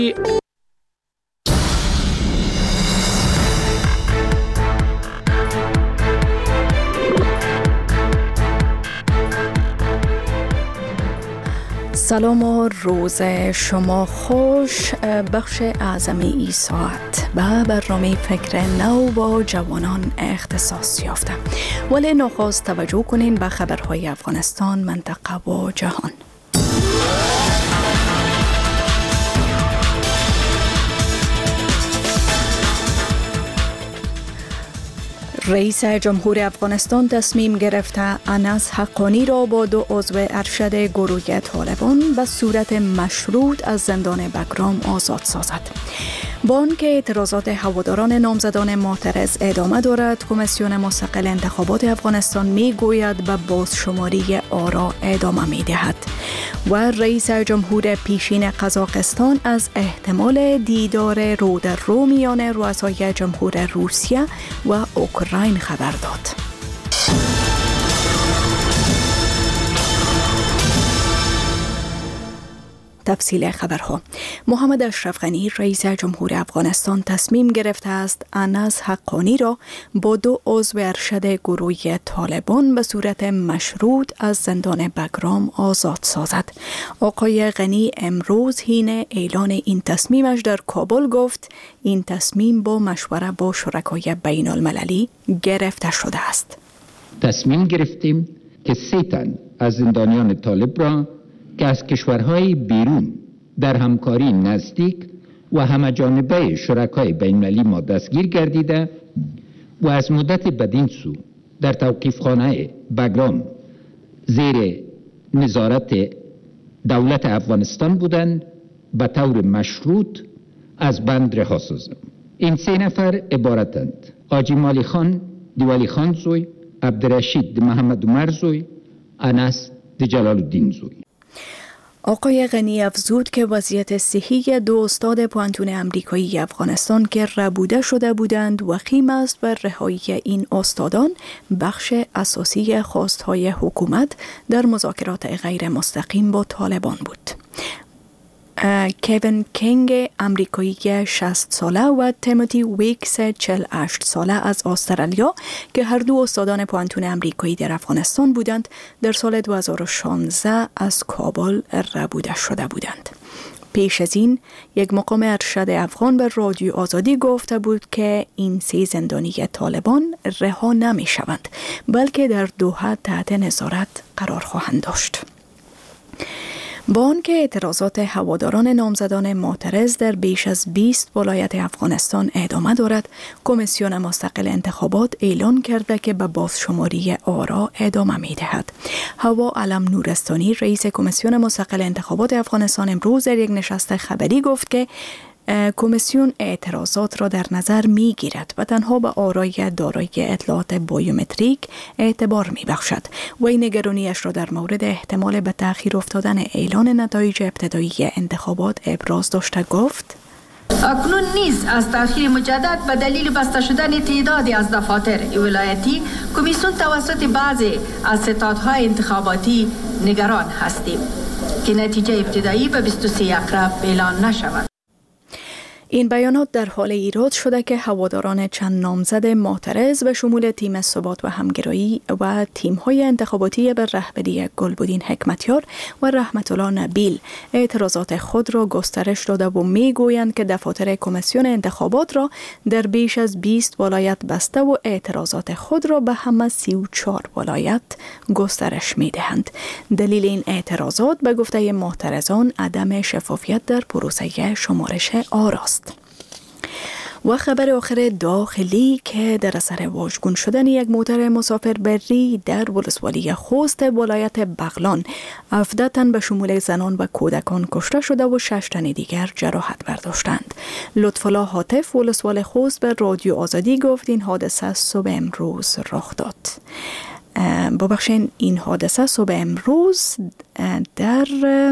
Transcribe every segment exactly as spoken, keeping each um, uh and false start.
سلام و روز شما خوش. بخش اعظمی ای ساعت و برنامه فکر نو با جوانان اختصاص یافته. ولی نخست توجه کنین به خبرهای افغانستان، منطقه و جهان. رئیس جمهور افغانستان تصمیم گرفته انس حقانی را با دو عضو ارشد گروه طالبان به صورت مشروط از زندان بگرام آزاد سازد. با آنکه اعتراضات هواداران نامزدان معترض ادامه دارد، کمیسیون مستقل انتخابات افغانستان می گوید به بازشماری آرا ادامه می دهد. و رئیس جمهور پیشین قزاقستان از احتمال دیدار رو در رو میان رؤسای جمهور روسیه و اوکراین خبر داد. تفصیل خبرها. محمد اشرف غنی رئیس جمهور افغانستان تصمیم گرفته است انس حقانی را با دو عضو ارشد گروه طالبان به صورت مشروط از زندان بگرام آزاد سازد. آقای غنی امروز حین اعلان این تصمیمش در کابل گفت این تصمیم با مشوره با شرکای بین المللی گرفته شده است. تصمیم گرفتیم که سه تن از زندانیان طالب را که از کشورهای بیرون در همکاری نزدیک و همه‌جانبه شرکای بین‌المللی ما دستگیر گردیده و از مدت بدین سو در توقیفخانه بگرام زیر نظارت دولت افغانستان بودند به طور مشروط از بند رها سازم. این سه نفر عبارتند: حاجی مالی خان دیوالی خان زوی، عبدالرشید محمد عمر زوی، انس جلال الدین زوی. آقای غنی افزود که وضعیت صحی دو استاد پوهنتون امریکایی افغانستان که ربوده شده بودند وخیم است و رهایی این استادان بخش اساسی خواستهای حکومت در مذاکرات غیر مستقیم با طالبان بود. کوین کینگ امریکایی شصت ساله و تیموتی ویکس چهل و هشت ساله از استرالیا که هر دو استادان پوهنتون امریکایی در افغانستان بودند در سال دو هزار و شانزده از کابل ربوده شده بودند. پیش از این یک مقام ارشد افغان به رادیو آزادی گفته بود که این سه زندانی طالبان رها نمی شوند بلکه در دوحه تحت نظارت قرار خواهند داشت. با آنکه اعتراضات هواداران نامزدان معترض در بیش از بیست ولایت افغانستان ادامه دارد، کمیسیون مستقل انتخابات اعلان کرده که به بازشماری آرا ادامه می دهد. هوا علم نورستانی رئیس کمیسیون مستقل انتخابات افغانستان امروز در یک نشست خبری گفت که کمیسیون اعتراضات را در نظر می گیرد و تنها به آرای دارای اطلاعات بیومتریک اعتبار می بخشد و این نگرانیش را در مورد احتمال به تأخیر افتادن اعلان نتایج ابتدایی انتخابات ابراز داشته گفت: اکنون نیز از تأخیر مجدد به دلیل بسته شدن تعدادی از دفاتر ولایتی کمیسیون توسط بعضی از ستادهای انتخاباتی نگران هستیم که نتیجه ابتدایی به بیست و سوم اکتبر اعلان نشود. این بیانات در حال ایراد شده که هواداران چند نامزد معترض به شمول تیم ثبات و همگرایی و تیم‌های انتخاباتی به رهبری گلبدین حکمتیار و رحمت الله نبیل اعتراضات خود را گسترش داده و می‌گویند که دفاتر کمیسیون انتخابات را در بیش از بیست ولایت بسته و اعتراضات خود را به همه سی و چهار ولایت گسترش می‌دهند. دلیل این اعتراضات به گفته معترضان عدم شفافیت در پروسه شمارش آراست. و خبر آخر داخلی که در اثر واژگون شدن یک موتر مسافربری در ولسوالی خوست ولایت بغلان هفده تن به شمول زنان و کودکان کشته شده و شش تن دیگر جراحت برداشتند. لطف‌الله هاتف ولسوال خوست به رادیو آزادی گفت این حادثه صبح امروز رخ داد. ببخشید این حادثه صبح امروز در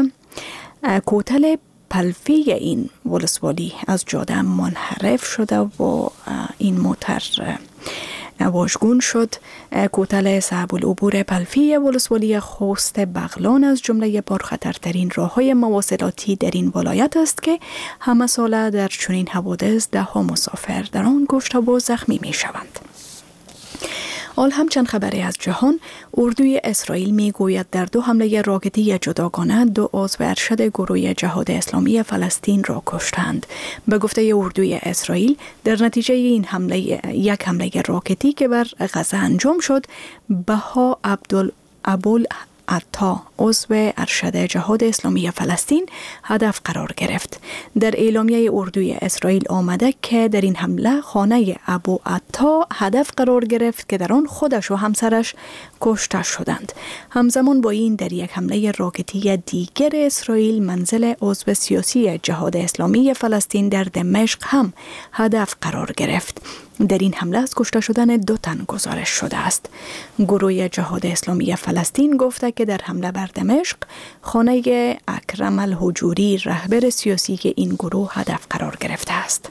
کوتل پلفی این ولسوالی از جاده منحرف شده و این موتر واژگون شد. کوتل صعب العبور بلفی ولسوالی خوست بغلان از جمله پرخطرترین راه‌های مواصلاتی در این ولایت است که همه ساله در چنین حوادث ده ها مسافر در آن کشته و زخمی می شوند. حال همچند خبری از جهان، اردوی اسرائیل می گوید در دو حمله راکتی جداگانه دو عضو ارشد گروه جهاد اسلامی فلسطین را کشتند. به گفته اردوی اسرائیل در نتیجه این حمله یک حمله راکتی که بر غزه انجام شد، بها عبدالابول عطا عضو ارشد جهاد اسلامی فلسطین هدف قرار گرفت. در اعلامیه اردوی اسرائیل آمده که در این حمله خانه ابو عطا هدف قرار گرفت که در آن خودش و همسرش کشته شدند. همزمان با این در یک حمله راکتی دیگر اسرائیل منزل عضو سیاسی جهاد اسلامی فلسطین در دمشق هم هدف قرار گرفت. در این حمله از کشته شدن دو تن گزارش شده است. گروه جهاد اسلامی فلسطین گفته که در حمله بر دمشق خانه اکرم الحجوری رهبر سیاسی که این گروه هدف قرار گرفته است.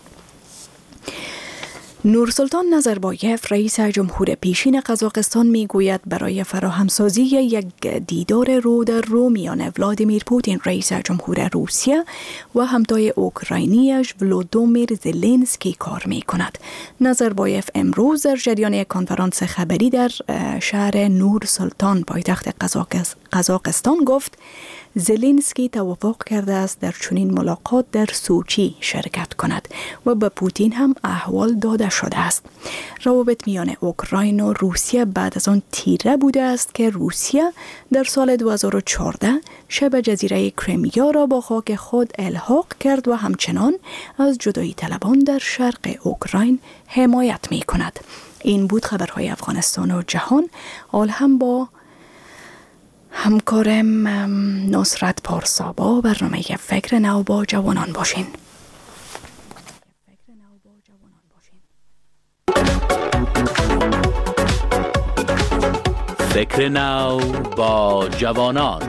نورسلطان نظربایف رئیس جمهور پیشین قزاقستان می گوید برای فراهمسازی یک دیدار رو در رو میان ولادیمیر پوتین رئیس جمهور روسیه و همتای اوکراینیش ولودیمیر زلنسکی کار می کند. نظربایف امروز در جریان کنفرانس خبری در شهر نورسلطان پایتخت قزاقستان گفت زلنسکی توافق کرده است در چنین ملاقات در سوچی شرکت کند و به پوتین هم احوال داده شده است. روابط میان اوکراین و روسیه بعد از آن تیره بوده است که روسیه در سال دو هزار و چهارده شبه جزیره کریمیا را با خاک خود الحاق کرد و همچنان از جدایی طلبان در شرق اوکراین حمایت می کند. این بود خبرهای افغانستان و جهان. حال هم با همکارم نصرت پارسابا برنامه فکر نو با جوانان باشین. فکر نو با جوانان.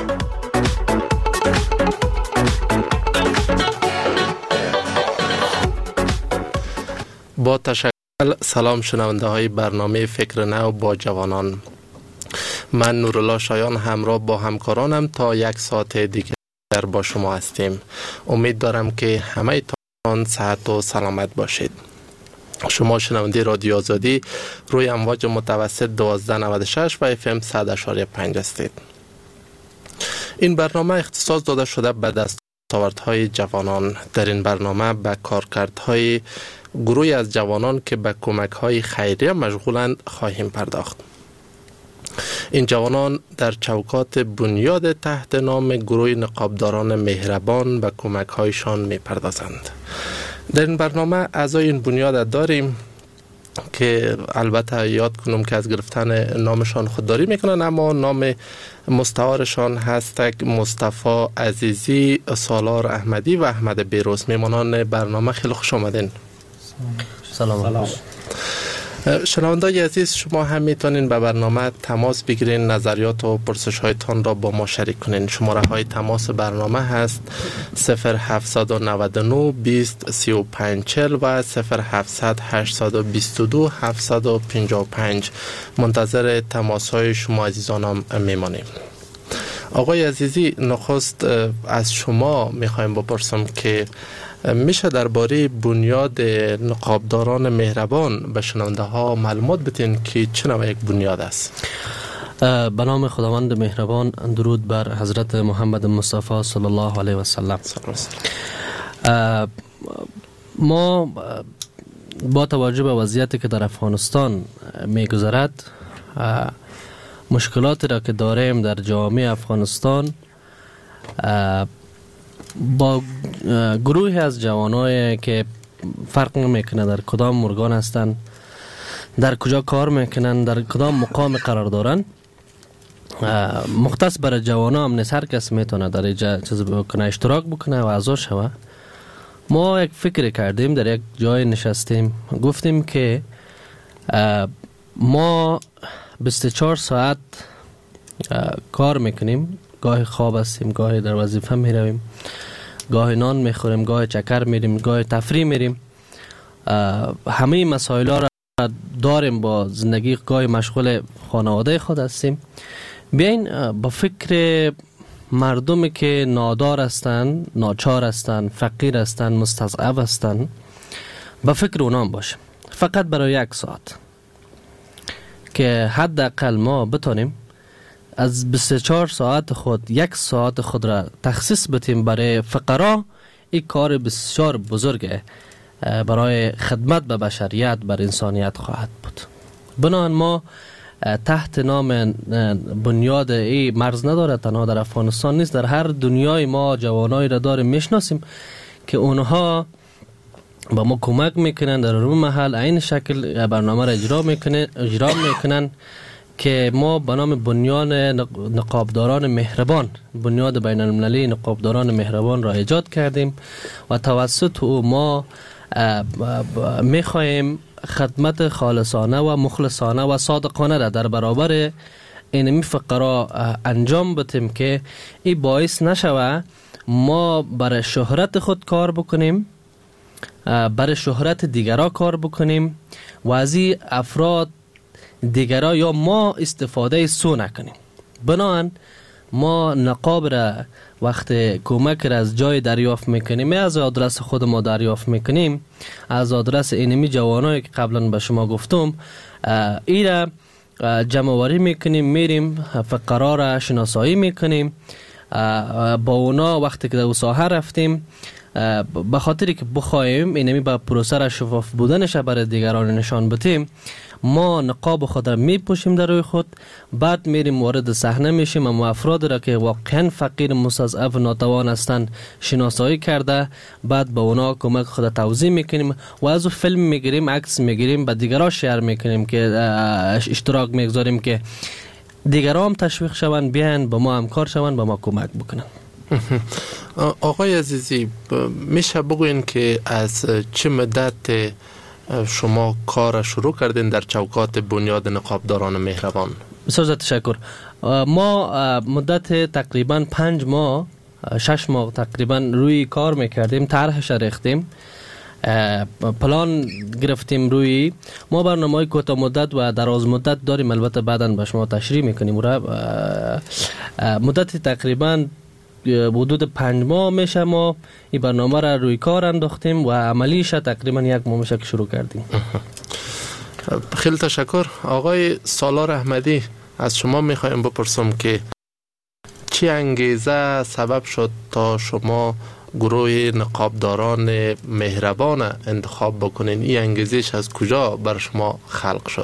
با تشکر. سلام شنونده های برنامه فکر نو با جوانان. من نورالله شایان همراه با همکارانم تا یک ساعت دیگر با شما هستیم. امید دارم که همه تان صحت و سلامت باشید. شما شنونده رادیو آزادی روی امواج متوسط دوازده نود و شش و اف ام صد و پنج هستید. این برنامه اختصاص داده شده به دستاوردهای جوانان. در این برنامه به کارکردهای گروهی از جوانان که به کمک‌های خیریه مشغولند خواهیم پرداخت. این جوانان در چوکات بنیاد تحت نام گروه نقابداران مهربان به کمک‌هایشان می‌پردازند. در این برنامه اعضای این بنیاد داریم که البته یاد کنم که از گرفتن نامشان خودداری میکنن، اما نام مستعارشان هست مصطفی عزیزی، سالار احمدی و احمد بیروز. میمانان برنامه خیلی خوش آمدین. سلام. سلام. شنوندگان عزیز، شما هم میتونین به برنامه تماس بگیرین، نظریات و پرسش هایتان را با ما شریک کنین. شماره های تماس برنامه هست صفر هفتصد و نود و نه بیست سی و پنج چهل و صفر هفتصد هشتصد و بیست و دو هفتصد و پنجاه و پنج. منتظر تماس های شما عزیزانم میمانیم. آقای عزیزی، نخست از شما میخوایم بپرسم که میشه درباره بنیاد نقابداران مهربان به شنونده ها معلومات بدین که چه نوع یک بنیاد است؟ به نام خداوند مهربان، درود بر حضرت محمد مصطفی صلی الله علیه و سلم. ما با توجه به وضعیتی که در افغانستان میگذرد، مشکلاتی را که داریم در جامعه افغانستان، با گروهی از جوانایی که فرق نمیکنه در کدام ارگان هستن، در کجا کار میکنن، در کدام مقام قرار دارن، مختص برای جوانا هم نیست، هر کس میتونه در اینجا چیز بکنه، اشتراک بکنه و اعضا شوه. ما یک فکر کردیم، در یک جای نشستیم، گفتیم که ما بیست و چهار ساعت کار میکنیم، گاهی خواب هستیم، گاهی در وظیفه میرویم، گاهی نان میخوریم، گاهی چکر میریم، گاهی تفریح میریم. همه مسائل را داریم با زندگی گاهی مشغول خانواده خود هستیم. بیاین با فکر مردمی که نادار هستند، ناچار هستند، فقیر هستند، مستضعف هستند، با فکر اونام باشیم. فقط برای یک ساعت که حداقل ما بتونیم از بیست و چهار ساعت خود یک ساعت خود را تخصیص بدیم برای فقرا. این کار بسیار بزرگه برای خدمت به بشریت، بر انسانیت خواهد بود. بنابراین ما تحت نام بنیاد ای مرز نداره، تنها در افغانستان نیست، در هر دنیای ما جوانایی را داریم میشناسیم که اونها با ما کمک میکنن در اون محل این شکل برنامه را اجرا میکنن اجرا میکنن که ما به نام بنیان نقابداران مهربان، بنیاد بین المللی نقابداران مهربان را ایجاد کردیم و توسط او ما میخواهیم خدمت خالصانه و مخلصانه و صادقانه را در برابر اینمی فقرا انجام بدیم که این باعث نشوه ما برای شهرت خود کار بکنیم، برای شهرت دیگرها کار بکنیم و از این افراد دیگرها یا ما استفاده سو نکنیم. بنابراین ما نقاب را وقت کمک را از جای دریافت میکنیم، از آدرس خود ما دریافت میکنیم، از آدرس اینمی جوانایی که قبلا به شما گفتم، ای را جمع آوری میکنیم، میریم فقرا را شناسایی میکنیم، با اونا وقتی که در ساحه رفتیم به خاطری که بخوایم اینمی با پروسه را شفاف بودنش برای دیگران نشان بدیم، ما نقاب خود را میپوشیم در روی خود، بعد میریم وارد صحنه میشیم، اما افراد را که واقعا فقیر، مستضعف و ناتوان هستند شناسایی کرده، بعد به اونا کمک خود توضیح میکنیم و از او فیلم میگیریم، عکس میگیریم، به دیگران شیر میکنیم که اشتراک میگذاریم که دیگران هم تشویق شوند، بیان با ما همکار شوند، با ما کمک بکنن. آقای عزیزی، میشه بگوین که از چه مدت شما کار شروع کردین در چوکات بنیاد نقابداران مهربان؟ بسیار تشکر. ما مدت تقریبا پنج ماه شش ماه تقریبا روی کار میکردیم، طرحش ریختیم، پلان گرفتیم روی. ما برنامه‌های کوتاه مدت و دراز مدت داریم، البته بعداً به شما تشریح میکنیم. مدت تقریبا حدود پنج ماه میشه ما این برنامه را روی کار انداختیم و عملیش تقریبا یک ماه میشه که شروع کردیم. خیلی تشکر. آقای سالار احمدی، از شما میخوایم بپرسم که چی انگیزه سبب شد تا شما گروه نقابداران مهربان انتخاب بکنین؟ این انگیزش از کجا بر شما خلق شد؟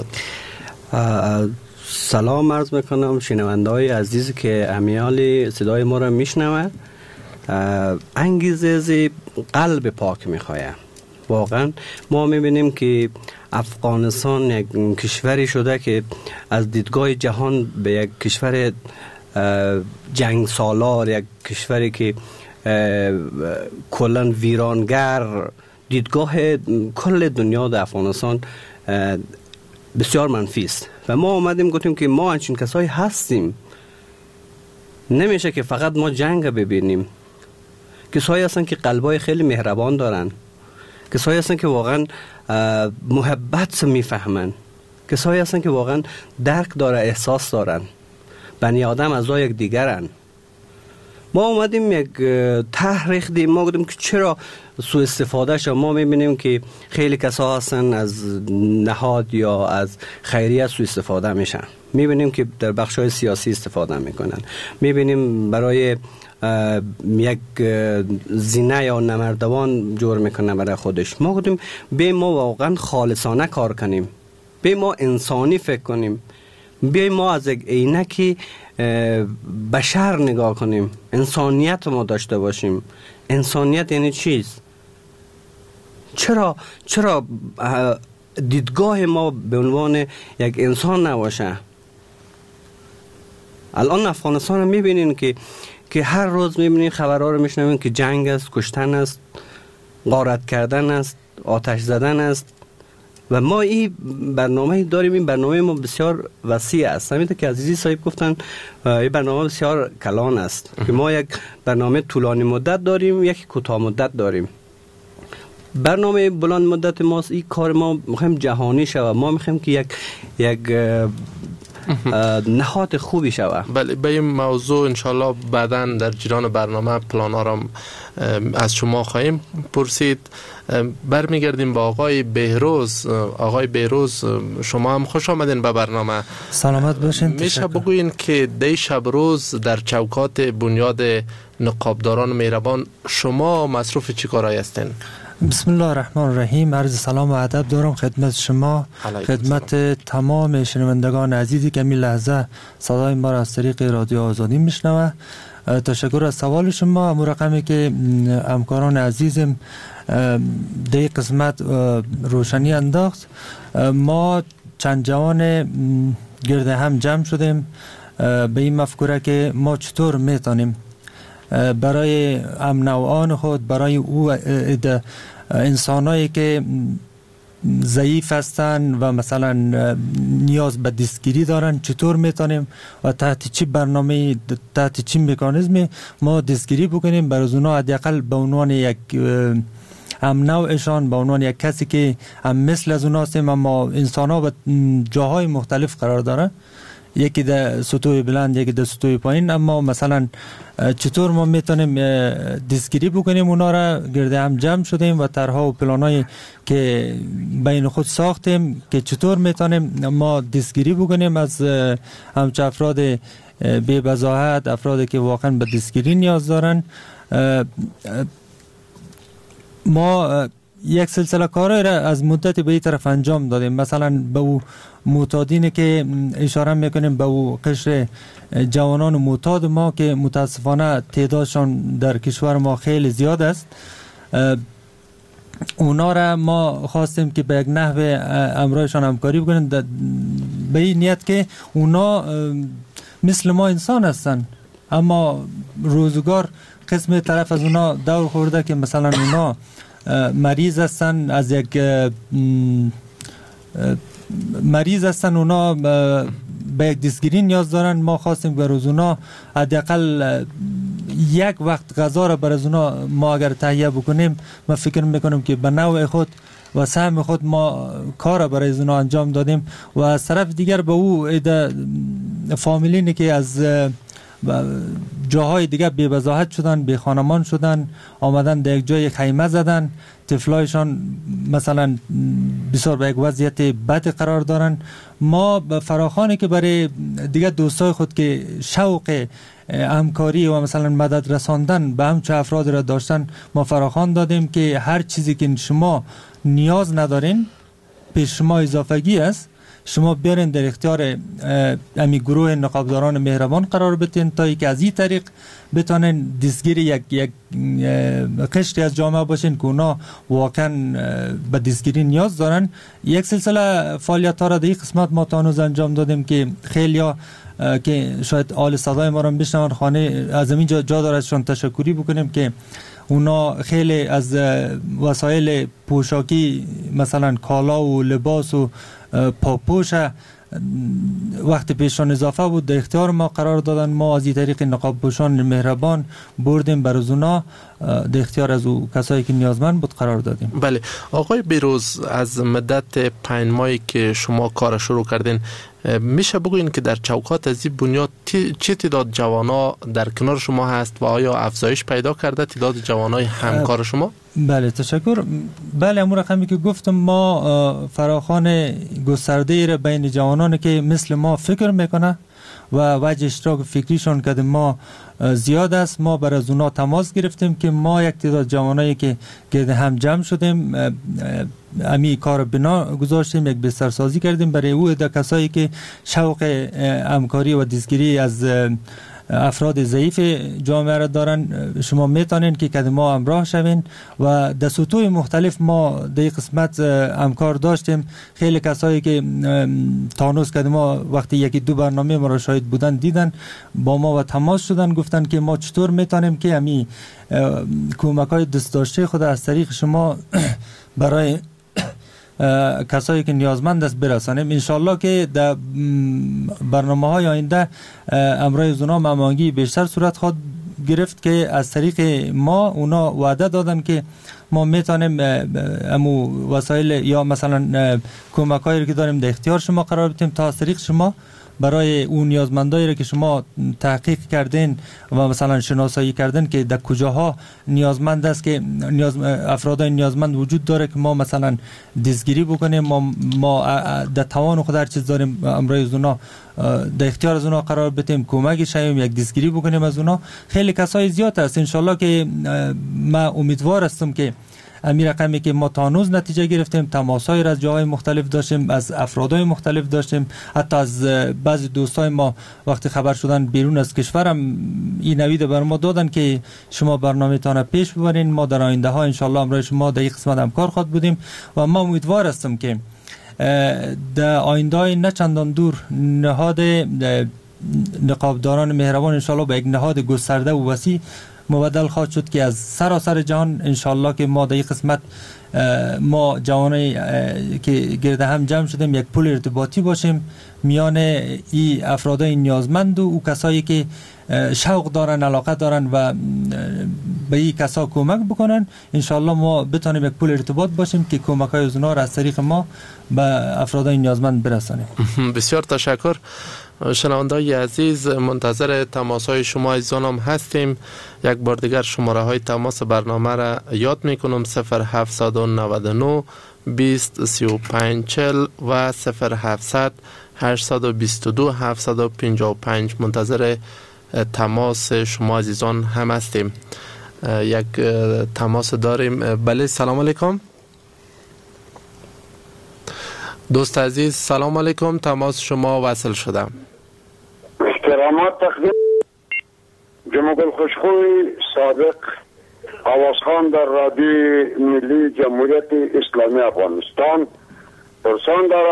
سلام عرض میکنم شنونده های عزیزی که امیال صدای ما را میشنوه. انگیزه از قلب پاک میخواه. واقعا ما میبینیم که افغانستان یک کشوری شده که از دیدگاه جهان به یک کشور جنگ سالار، یک کشوری که کلن ویرانگر، دیدگاه کل دنیا در افغانستان بسیار منفی است و ما آمدیم گفتیم که ما همچین کسایی هستیم. نمیشه که فقط ما جنگ ببینیم. کسایی هستن که قلبای خیلی مهربان دارن، کسایی هستن که واقعا محبت میفهمن، کسایی هستن که واقعا درک داره، احساس دارن. بنی آدم از یک دیگرن. ما اومدیم یک تحریخ دیم، ما گفتیم که چرا سوء استفاده شد. ما میبینیم که خیلی کسا هستن از نهاد یا از خیریه سوء استفاده میشن. میبینیم که در بخش‌های سیاسی استفاده میکنن. میبینیم برای یک زینه یا نمردوان جور میکنه برای خودش. ما گفتیم به ما واقعا خالصانه کار کنیم، به ما انسانی فکر کنیم، بیایم ما از یک عینکی بشر نگاه کنیم، انسانیت ما داشته باشیم. انسانیت یعنی چیست؟ چرا چرا دیدگاه ما به عنوان یک انسان نباشه؟ الان افغانستان رو میبینین که که هر روز میبینین خبرها رو میشنوین که جنگ است، کشتن است، غارت کردن است، آتش زدن است. و ما این برنامه داریم. این برنامه ما بسیار وسیع است. همینطور که عزیزی صاحب گفتن این برنامه بسیار کلان است که ما یک برنامه طولانی مدت داریم، یک کوتاه مدت داریم. برنامه بلند مدت ماست. این کار ما میخوایم جهانی شود. ما میخوایم که یک یک نهاد خوبی شود. بله، به این موضوع انشالله بعداً در جریان برنامه پلانا را از شما خواهیم پرسید. برمیگردیم با آقای بهروز. آقای بهروز، شما هم خوش آمدین به برنامه. سلامت باشین. میشه بگوین که دی شب روز در چوکات بنیاد نقابداران مهربان شما مصروف چی کارایی هستین؟ بسم الله الرحمن الرحیم. عرض سلام و ادب دارم خدمت شما، خدمت تمام شنوندگان عزیزی که می لحظه صدای ما را از طریق رادیو آزادی میشنوه. تشکر از سوال شما. امو رقمی که همکاران عزیزم در قسمت روشنی انداخت، ما چند جوان گرد هم جمع شدیم به این مفکوره که ما چطور میتونیم برای هم نوعان خود، برای او انسانایی که ضعیف هستن و مثلا نیاز به دستگیری دارن، چطور میتونیم و تحت چی برنامه، تحت چی مکانیزمی ما دستگیری بکنیم برای اونا، حداقل به عنوان یک هم نوعشان، به عنوان یک کسی که هم مثل از اونا هستیم، اما انسان ها به جاهای مختلف قرار دارن، یکی در سطوح بلند یکی در سطوح پایین، اما مثلا چطور ما میتونیم دستگیری بکنیم اونا را. گرد هم جمع شدیم و طرح‌ها و پلانایی که بین خود ساختیم که چطور میتونیم ما دستگیری بکنیم از همچه افراد بی بضاحت، افرادی که واقعا به دستگیری نیاز دارن. ما یک سلسله کارهای را از مدت به این طرف انجام دادیم. مثلا به او معتادینی که اشاره میکنیم، به او قشر جوانان و معتاد ما که متاسفانه تعدادشان در کشور ما خیلی زیاد است، اونا را ما خواستیم که به یک نحو امرایشان همکاری بکنیم به این نیت که اونا مثل ما انسان هستن، اما روزگار قسم طرف از اونا دور خورده که مثلا اونا مریض هستن، از یک مریض هستن، اونا به یک دستگیری نیاز دارن. ما خواستیم برای اونا حداقل یک وقت غذا را برای اونا ما اگر تهیه بکنیم، ما فکر میکنم که به نوع خود و سهم خود ما کار برای اونا انجام دادیم. و از طرف دیگر به او فامیلینی که از جاهای دیگه بی بضاحت شدن، بی خانمان شدن، آمدن در یک جای خیمه زدن، طفلایشان مثلا بسیار به یک وضعیت بد قرار دارن. ما به فراخانی که برای دیگه دوستای خود که شوق همکاری و مثلا مدد رساندن به همچه افراد را داشتن، ما فراخوان دادیم که هر چیزی که شما نیاز ندارین پیش شما اضافگی است، شما بیارین در اختیار امی گروه نقابداران مهربان قرار بتین تا که از این طریق بتانین دستگیر یک یک قشری از جامعه باشین که اونا واقعا به دستگیری نیاز دارن. یک سلسله فعالیت ها را در این قسمت ما تا هنوز انجام دادیم که خیلی ها که شاید آل صدای ما را بشنون خانه از این جا, جا دارشون تشکری بکنیم که اونا خیلی از وسایل پوشاکی مثلا کالا و لباس و پاپوش وقتی پیشان اضافه بود در اختیار ما قرار دادن. ما از این طریق نقاب پوشان مهربان بردیم برای اونا در اختیار از او کسایی که نیازمند بود قرار دادیم. بله آقای بهروز، از مدت پنج ماهی که شما کار شروع کردین، میشه بگوین که در چوکات از این بنیاد چه تعداد جوانا در کنار شما هست و آیا افزایش پیدا کرده تعداد جوانای همکار شما؟ بله تشکر. بله امور رقمی که گفتم، ما فراخوان گسترده را بین جوانانی که مثل ما فکر میکنه و وجه اشتراک فکریشون که ما زیاد است، ما بر از اونا تماس گرفتیم که ما یک تعداد جوانایی که گرد هم جمع شدیم امی کار بنا گذاشتیم، یک بسترسازی کردیم برای او ده کسایی که شوق همکاری و دستگیری از افراد ضعیف جامعه را دارن. شما میتونین که کد ما همراه شوین و در سطوح مختلف ما در قسمت همکار داشتیم. خیلی کسایی که تانوس کد ما وقتی یکی دو برنامه ما را شاهد بودن دیدن با ما و تماس شدن، گفتن که ما چطور میتونیم که امی کمک های دست داشته خود از طریق شما برای کسایی که نیازمند است برسانیم. انشالله که در برنامه های آینده امرای زنا ممانگی بیشتر صورت خواهد گرفت که از طریق ما اونا وعده دادن که ما میتونیم امو وسایل یا مثلا کمکایی که داریم در اختیار شما قرار بدیم تا از طریق شما برای اون نیازمندایی را که شما تحقیق کردین و مثلا شناسایی کردین که در کجاها نیازمند است که نیاز افرادای نیازمند وجود داره که ما مثلا دستگیری بکنیم، ما ما در توان خود هر چیز داریم امروز از اونا در اختیار از اونا قرار بدیم، کمک شیم، یک دستگیری بکنیم از اونا. خیلی کسای زیاد است ان شاء الله که ما امیدوار هستم که امی رقمی که ما تا هنوز نتیجه گرفتیم، تماسای از جاهای مختلف داشتیم، از افرادای مختلف داشتیم، حتی از بعضی دوستای ما وقتی خبر شدن بیرون از کشورم این نوید بر ما دادن که شما برنامه تان پیش ببرین، ما در آینده ها ان شاء الله امروز شما در این قسمت همکار خواهد بودیم و ما امیدوار هستم که در آینده های نه چندان دور نهاد نقابداران مهربان ان شاء الله به یک نهاد گسترده و وسیع مبدل خواهد شد که از سراسر جهان ان شاء الله که ما در این قسمت ما جوانای که گرد هم جمع شدیم یک پل ارتباطی باشیم میان این افرادای نیازمند و او کسایی که شوق دارن، علاقه دارن و به این کسا کمک بکنن. ان شاء الله ما بتونیم یک پل ارتباط باشیم که کمک های از اونها را از طریق ما به افرادای نیازمند برسانیم. بسیار تشکر. شنونده‌های عزیز، منتظر تماس های شما عزیزانم هستیم. یک بار دیگر شماره های تماس برنامه را یاد میکنم: صفر هفتصد و نود و نه بیست سی و پنج چهل و صفر هفتصد هشتصد و بیست و دو هفتصد و پنجاه و پنج. منتظر تماس شما عزیزان هم هستیم. یک تماس داریم. بله، سلام علیکم دوست عزیز. سلام علیکم، تماس شما وصل شدم. احترامات تقدیم جناب خوشخوی سابق آوازخوان در رادیوی ملی جمهوریت اسلامی افغانستان پرسان دارم.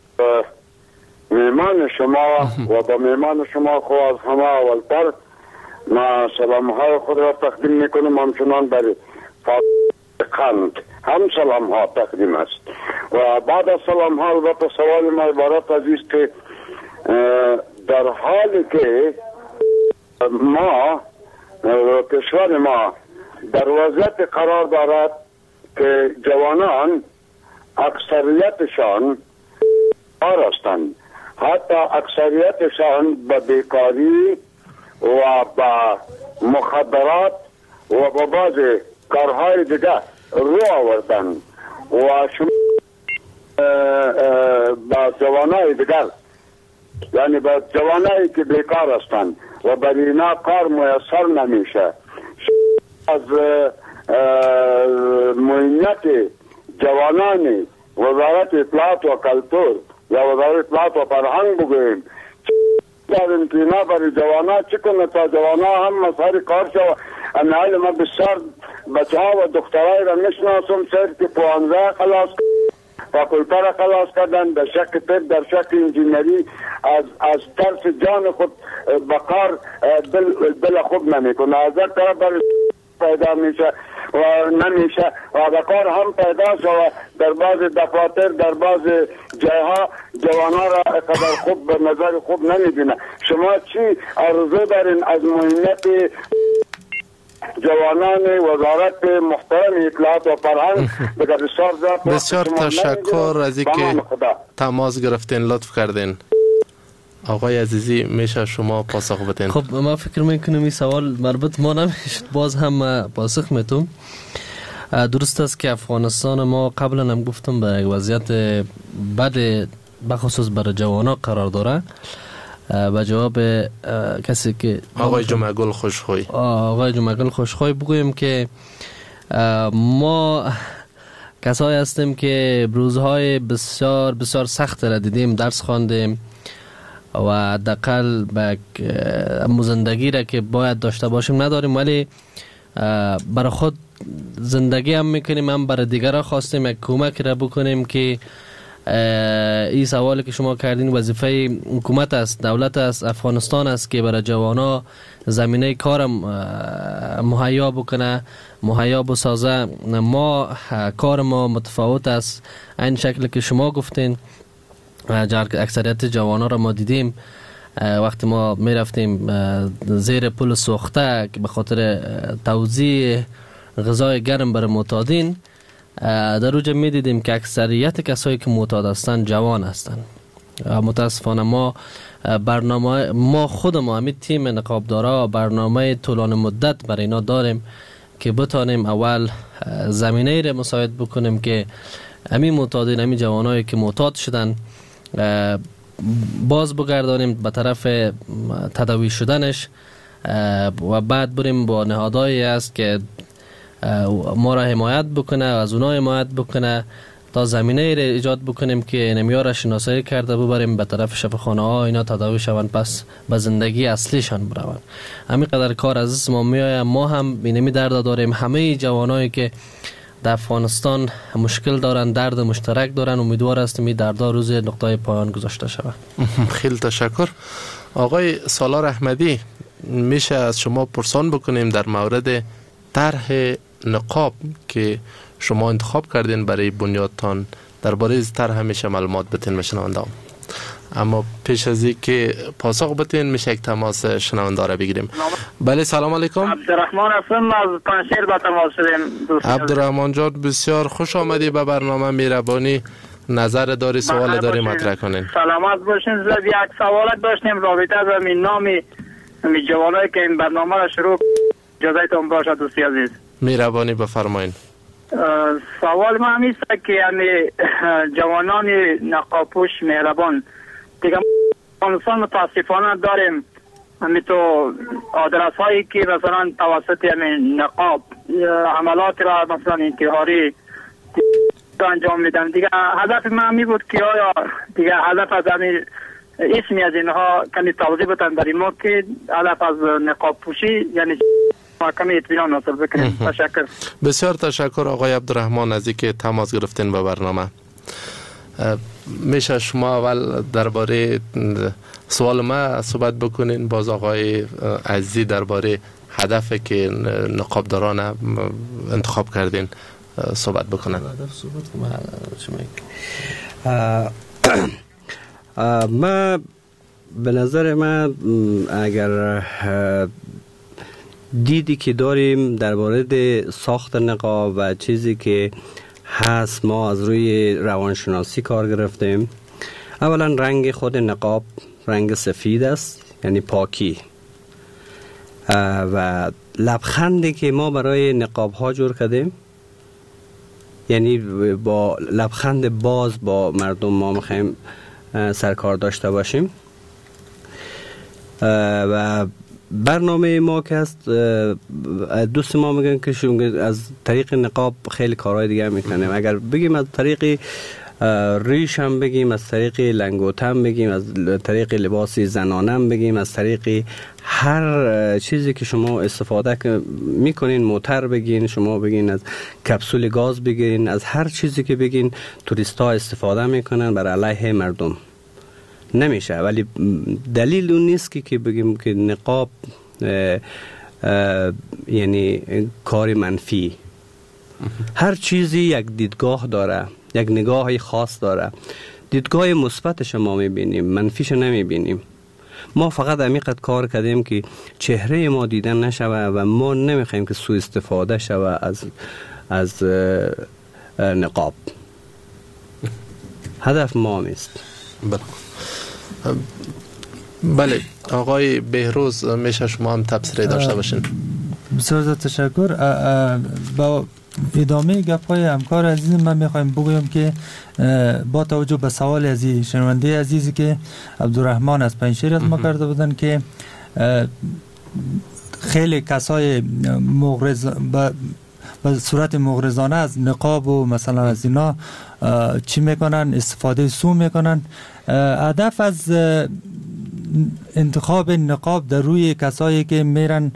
میمان شما و با میمان شما خو از همه اولتر ما سلام های خود را تقدیم میکنم، همچنان برای قند هم سلام ها تقدیم است. و بعد از سلام ها البته سوال ما عبارت از است که در حالی که ما کشور ما در وضعیت قرار دارد که جوانان اکثریتشان کار هستند، حتی اکثریتشان به بیکاری و به مخدرات و به بعض کارهای دیگه رو آوردن و شما با جوانای دیگر، یعنی با جوانایی که بیکار هستند و برای اینا کار میسر نمیشه، از معینت جوانان وزارت اطلاعات و کلتور یا وزارت اطلاعات و فرهنگ بگوییم داریم که اینا برای جوانا چی کنه تا جوانا هم مسئله کار شد. امیال ما بسیار بچه ها و دخترهای را نشناسم سر که پوانزه خلاص فاکولته را خلاص کردن در شک طب، در شک انجینری، از از ترس جان خود بقار دل, دل خوب نمی کنه، از در طرف برای پیدا میشه و نمیشه و بقار هم پیدا شد. در بعض دفاتر در بعض جایها جوانا را قدر خوب به نظر خوب نمیبینه. شما چی آرزو دارین از مهمت جوانان وزارت محترم اطلاعات و فرهنگ؟ بسیار تشکر از اینکه تماس گرفتین، لطف کردین. آقای عزیزی میشه شما پاسخ بدین؟ خب ما فکر میکنم این سوال مربوط ما نمیشه، باز هم پاسخ میتونم. درست است که افغانستان ما قبلا هم گفتم به یک وضعیت بد بخصوص برای جوانا قرار داره. با جواب کسی که آقای جمعگل خوشخوی آقای جمعگل خوشخوی بگویم که ما کسایی هستیم که روزهای بسیار بسیار سخت را دیدیم، درس خواندیم و حداقل به زندگی را که باید داشته باشیم نداریم، ولی برای خود زندگی هم میکنیم، هم برای دیگران خواستیم یک کمک را بکنیم که این سوالی که شما کردین وظیفه حکومت است، دولت است، افغانستان است که برای جوانا زمینه کار مهیا بکنه، مهیا بسازه. ما کار ما متفاوت است، این شکل که شما گفتین. اکثریت جوانا را ما دیدیم وقتی ما می رفتیم زیر پل سوخته که به خاطر توزیع غذای گرم برای معتادین. در روز می دیدیم که اکثریت کسایی که معتاد هستند جوان هستند. متاسفانه ما برنامه ما خود ما همین تیم نقابدارا برنامه طولانی مدت برای اینا داریم که بتانیم اول زمینه را مساعد بکنیم که همین معتادین، همین جوانایی که معتاد شدن باز بگردانیم به طرف تداوی شدنش و بعد بریم با نهادهایی است که ما را حمایت بکنه و از اونا حمایت بکنه تا زمینه ای را ایجاد بکنیم که نمی‌ها را شناسایی کرده ببریم به طرف شفاخانه ها، اینا تداوی شوند، پس به زندگی اصلیشان بروند. همین قدر کار از ما میآید. ما هم اینمی درد داریم. همه جوانایی که در افغانستان مشکل دارن، درد مشترک دارن، امیدوار هستیم این دردها روز نقطه پایان گذاشته شود. خیلی تشکر. آقای سالار احمدی، میشه از شما پرسان بکنیم در مورد طرح نقاب که شما انتخاب کردین برای بنیادتان، درباره از طرح همیشه معلومات بتین شنونده‌ام. اما پیش از این که پاسخ بتین میشه یک تماس شنونده را بگیریم. بله سلام علیکم. عبدالرحمن هستم از پنشیر با تماس شدیم. عبدالرحمن جان بسیار خوش آمدی به برنامه مهربانی. نظر داری، سوال داری مطرح کنین. سلامت باشین. زد یک سوالت داشتیم رابطه با می نامی می جوانایی که این برنامه را شروع اجازهتون باشه دوستی عزیز. مهربانی بفرمایین. سوال ما همیست که یعنی جوانان نقابپوش مهربان دیگه افغانستان متاسفانه داریم همینطور آدرس هایی که مثلا توسط همین نقاب عملات را مثلا انتحاری انجام میدن. دیگه هدف ما همی بود که آیا دیگه هدف از همین اسمی از اینها کمی توضیح بتن برای ما که هدف از نقاب پوشی یعنی کمی اطمینان حاصل بکنیم. تشکر. بسیار تشکر آقای عبدالرحمن از اینکه تماس گرفتین به برنامه. میشه شما اول درباره سوال ما صحبت بکنین، باز آقای عزیزی درباره هدفی که نقابداران انتخاب کردین صحبت بکنن. ما به نظر من اگر دیدی که داریم درباره ساخت نقاب و چیزی که هست، ما از روی روانشناسی کار گرفتیم. اولا رنگ خود نقاب رنگ سفید است، یعنی پاکی، و لبخندی که ما برای نقاب ها جور کردیم یعنی با لبخند باز با مردم ما میخوایم سرکار داشته باشیم. و برنامه ما که هست، دوست ما میگن که از طریق نقاب خیلی کارهای دیگه میکنیم. اگر بگیم از طریق ریش هم بگیم، از طریق لنگوت هم بگیم، از طریق لباس زنانه هم بگیم، از طریق هر چیزی که شما استفاده میکنین، موتر بگین، شما بگین از کپسول گاز بگین، از هر چیزی که بگین توریست ها استفاده میکنن بر علیه مردم. نمیشه، ولی دلیل اون نیست که که بگیم که نقاب اه اه یعنی کار منفی. هر چیزی یک دیدگاه داره، یک نگاه خاص داره. دیدگاه مثبتش ما میبینیم، منفیش نمیبینیم. ما فقط همیقدر کار کردیم که چهره ما دیدن نشوه و ما نمیخوایم که سوء استفاده شوه از از نقاب. هدف ما نیست. بله. بله آقای بهروز، میشه شما هم تبصره داشته باشین. بسیار تشکر. با ادامه گپ‌های همکار عزیز من میخوایم بگویم که با توجه به سوال از شنونده عزیزی که عبدالرحمن از پنجشیر از ما کرده بودن که خیلی کسای مغرض به صورت مغرضانه از نقاب و مثلا از اینا چی میکنن، استفاده سو میکنن. هدف از انتخاب نقاب در روی کسایی که میرن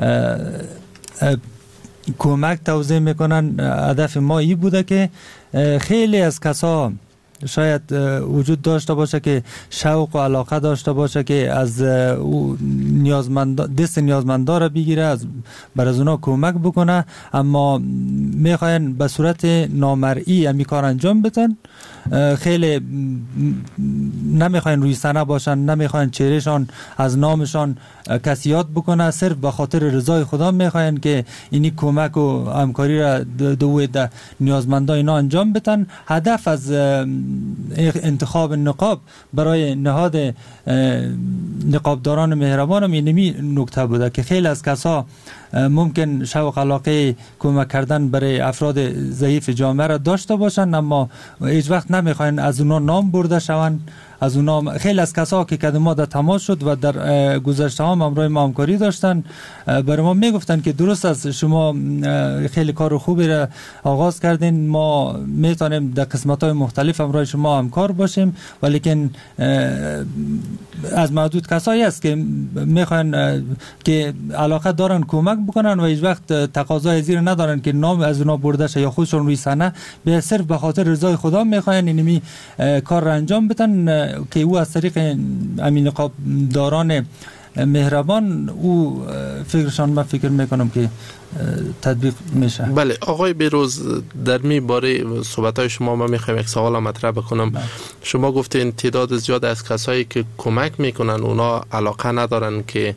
کمک توزیع میکنن، هدف ما این بوده که خیلی از کسا شاید وجود داشته باشه که شوق و علاقه داشته باشه که از نیازمند دست نیازمندان را بگیره، از بر از اونا کمک بکنه، اما میخواین به صورت نامرئی امی کار انجام بدن خیلی نمیخواین روی صحنه باشن، نمیخواین چهرهشان از نامشان کسی یاد بکنه، صرف به خاطر رضای خدا میخواین که اینی کمک و همکاری را دو ده نیازمندا اینا انجام بدن. هدف از انتخاب نقاب برای نهاد نقابداران مهربان هم اینمی نکته بوده که خیلی از کسا ممکن شوق علاقه کمک کردن برای افراد ضعیف جامعه را داشته باشند، اما هیچ وقت نمیخواین از اونا نام برده شوند. از اونا خیلی از کسا که کدوم ما در تماس شد و در گذشته ها همراه ما همکاری داشتن برای ما میگفتن که درست است شما خیلی کار خوبی را آغاز کردین، ما میتونیم در قسمت های مختلف همراه شما همکار باشیم، ولیکن از محدود کسایی است که میخوان که علاقه دارن کمک بکنن و هیچ وقت تقاضای زیر ندارن که نام از اونا برده شه یا خودشون روی صحنه، به صرف به خاطر رضای خدا میخواین اینمی کار را انجام بدن که او از طریق امین نقاب داران مهربان او فکرشان من فکر میکنم که تطبیق میشه. بله آقای بیروز، در می باره صحبت های شما من میخوایم یک سوال مطرح بکنم. بله. شما گفتین تعداد زیاد از کسایی که کمک میکنن اونا علاقه ندارن که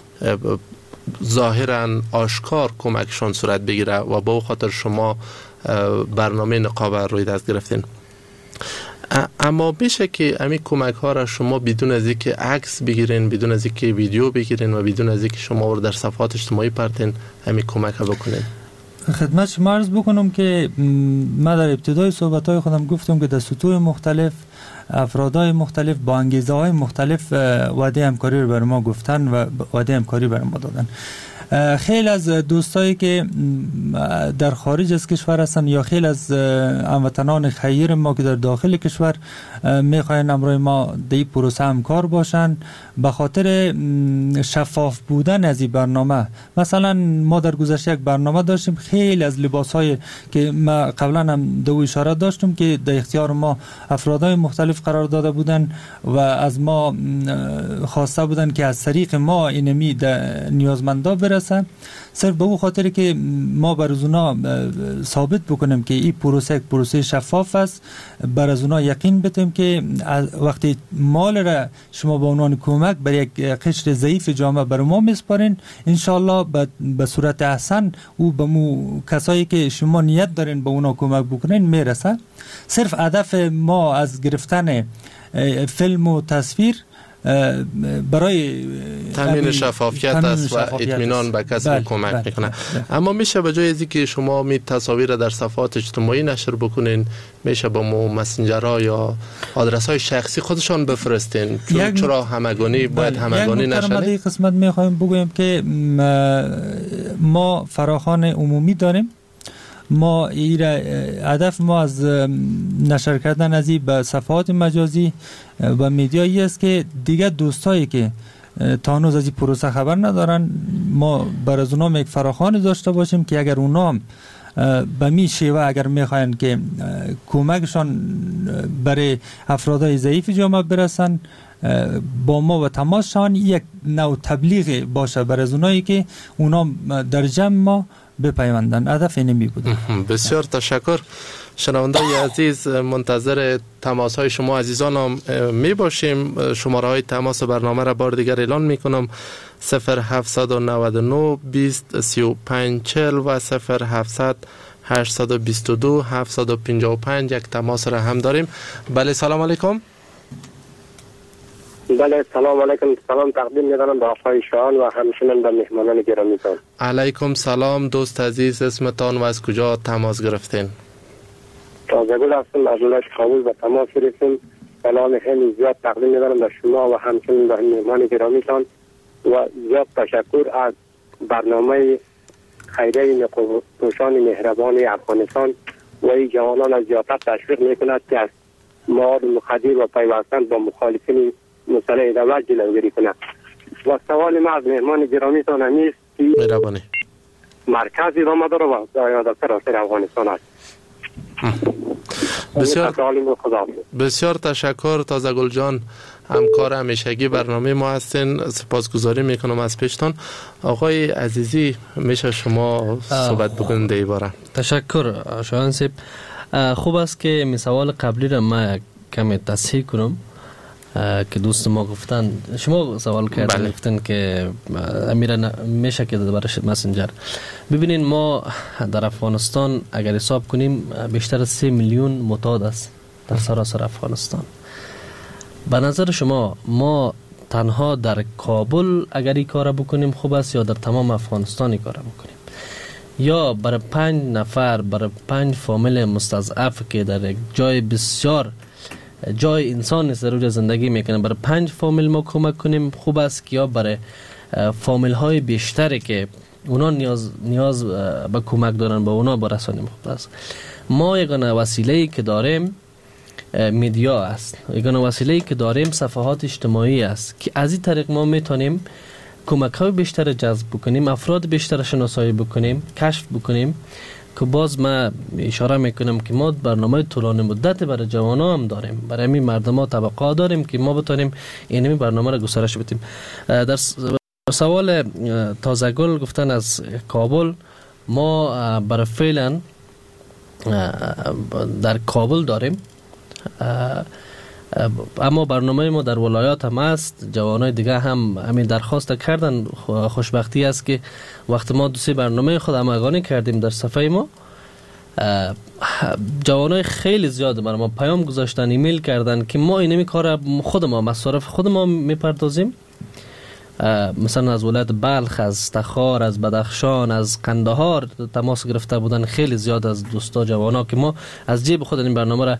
ظاهرا آشکار کمکشون صورت بگیره و با خاطر شما برنامه نقاب روی دست گرفتین. اما میشه که همین کمک ها را شما بدون از اینکه عکس بگیرین، بدون از اینکه ویدیو بگیرین و بدون از اینکه شما رو در صفحات اجتماعی پرتین همین کمک ها بکنین؟ خدمت شما عرض بکنم که من در ابتدای صحبت های خودم گفتم که در سطوح مختلف افرادهای مختلف با انگیزه های مختلف وعده همکاری رو بر ما گفتن و وعده همکاری بر ما دادن. خیلی از دوستایی که در خارج از کشور هستن یا خیلی از هموطنان خیر ما که در داخل کشور میخواین همراه ما در این پروسه همکار باشن به خاطر شفاف بودن از این برنامه. مثلا ما در گذشته یک برنامه داشتیم، خیلی از لباسهای که ما قبلا هم دو اشاره داشتم که در اختیار ما افرادهای مختلف قرار داده بودن و از ما خواسته بودن که از طریق ما اینمی در نیازمندا برسن، صرف به اون خاطر که ما بر از اونا ثابت بکنیم که این پروسه یک پروسه شفاف است، بر از اونا یقین بدیم که وقتی مال را شما به عنوان کمک بر یک قشر ضعیف جامعه بر ما میسپارین، انشالله به صورت احسن او به مو کسایی که شما نیت دارین به اونا کمک بکنین میرسه. صرف هدف ما از گرفتن فیلم و تصویر برای تامین شفافیت است و اطمینان به کسی بله، کمک بله، میکنه. بله. اما میشه به جای از اینکه شما می تصاویر در صفحات اجتماعی نشر بکنین، میشه با مو مسنجرها یا آدرس های شخصی خودشان بفرستین؟ چون چرا همگانی باید بله. همگانی نشه؟ یک قسمت میخوایم بگویم که ما فراخوان عمومی داریم. ما ایره هدف ما از نشر کردن از این به صفحات مجازی و میدیایی است که دیگه دوستایی که تا هنوز از این پروسه خبر ندارن ما بر از اونا یک فراخوان داشته باشیم که اگر اونا به می شیوه اگر میخواین که کمکشان برای افرادهای ضعیف جامعه برسن با ما و تماس شان یک نوع تبلیغ باشه بر از اونایی که اونا در جمع ما بپیوندن. هدف اینمی بود. بسیار تشکر. شنونده‌های عزیز، منتظر تماس های شما عزیزان هم می باشیم. شماره های تماس برنامه را بار دیگر اعلان می کنم: صفر هفتصد و نود و نه بیست سی و پنج چهل و صفر هفتصد هشتصد و بیست و دو هفتصد و پنجاه و پنج. یک تماس را هم داریم. بله سلام علیکم. بله سلام علیکم. سلام تقدیم می‌کنم به آقای شایان و همچنین به مهمانان گرامیتان. علیکم سلام دوست عزیز، اسمتان و از کجا تماس گرفتین؟ تازگل هستم از ولایت کابل به تماس گرفتیم. سلام خیلی زیاد تقدیم می‌کنم به شما و همچنین به مهمان گرامیتان و زیاد تشکر از برنامه خیریه نقاب‌پوشان مهربان افغانستان و این جوانان از زیادت تشویق می‌کند که از مواد مخدر و پیوستن با مخالفین مسئله دولت جلوگیری کنه. و سوال ما از مهمان گرامیتان همیست که مهربانی مرکزی را مدار و دایاد سراسر افغانستان است. بسیار بسیار تشکر. تازه گل جان همکار همیشگی برنامه ما هستین، سپاسگزاری میکنم از پیشتان. آقای عزیزی میشه شما صحبت بکنید در این باره؟ تشکر شایان صاحب. خوب است که می سوال قبلی را ما کمی تصحیح کنم که دوست ما گفتن، شما سوال کردن بله. گفتن که امیرا میشه که در مسنجر. ببینین ما در افغانستان اگر حساب کنیم بیشتر از سه میلیون معتاد است در سراسر افغانستان. به نظر شما ما تنها در کابل اگر این کار بکنیم خوب است یا در تمام افغانستان این کار بکنیم؟ یا برای پنج نفر، برای پنج فامیل مستضعف که در یک جای بسیار جای انسان نیست در اونجا زندگی میکنه، برای پنج فامیل ما کمک کنیم خوب است که یا برای فامیل های بیشتری که اونا نیاز نیاز به کمک دارن به اونا برسانیم خوب است؟ ما یگانه وسیله‌ای که داریم میدیا است، یگانه وسیله‌ای که داریم صفحات اجتماعی است که از این طریق ما میتونیم کمک های بیشتر جذب بکنیم، افراد بیشتر شناسایی بکنیم، کشف بکنیم. که باز ما اشاره میکنم که ما برنامه طولانی مدت برای جوانان هم داریم، برای همین مردم ها طبقه داریم که ما بتونیم اینمی برنامه را گسترش بدیم. در سوال تازگل گفتن از کابل، ما برای فعلا در کابل داریم، اما برنامه ما در ولایات هم است. جوانای دیگه هم همین درخواست کردن. خوشبختی است که وقت ما دو سه برنامه خود همگانی کردیم در صفحه ما، جوانای خیلی زیاد برای ما پیام گذاشتن، ایمیل کردن که ما اینمی کار خود ما مصارف خود ما میپردازیم. مثلا از ولایت بلخ، از تخار، از بدخشان، از قندهار تماس گرفته بودن خیلی زیاد از دوستا جوانا که ما از جیب خود این برنامه را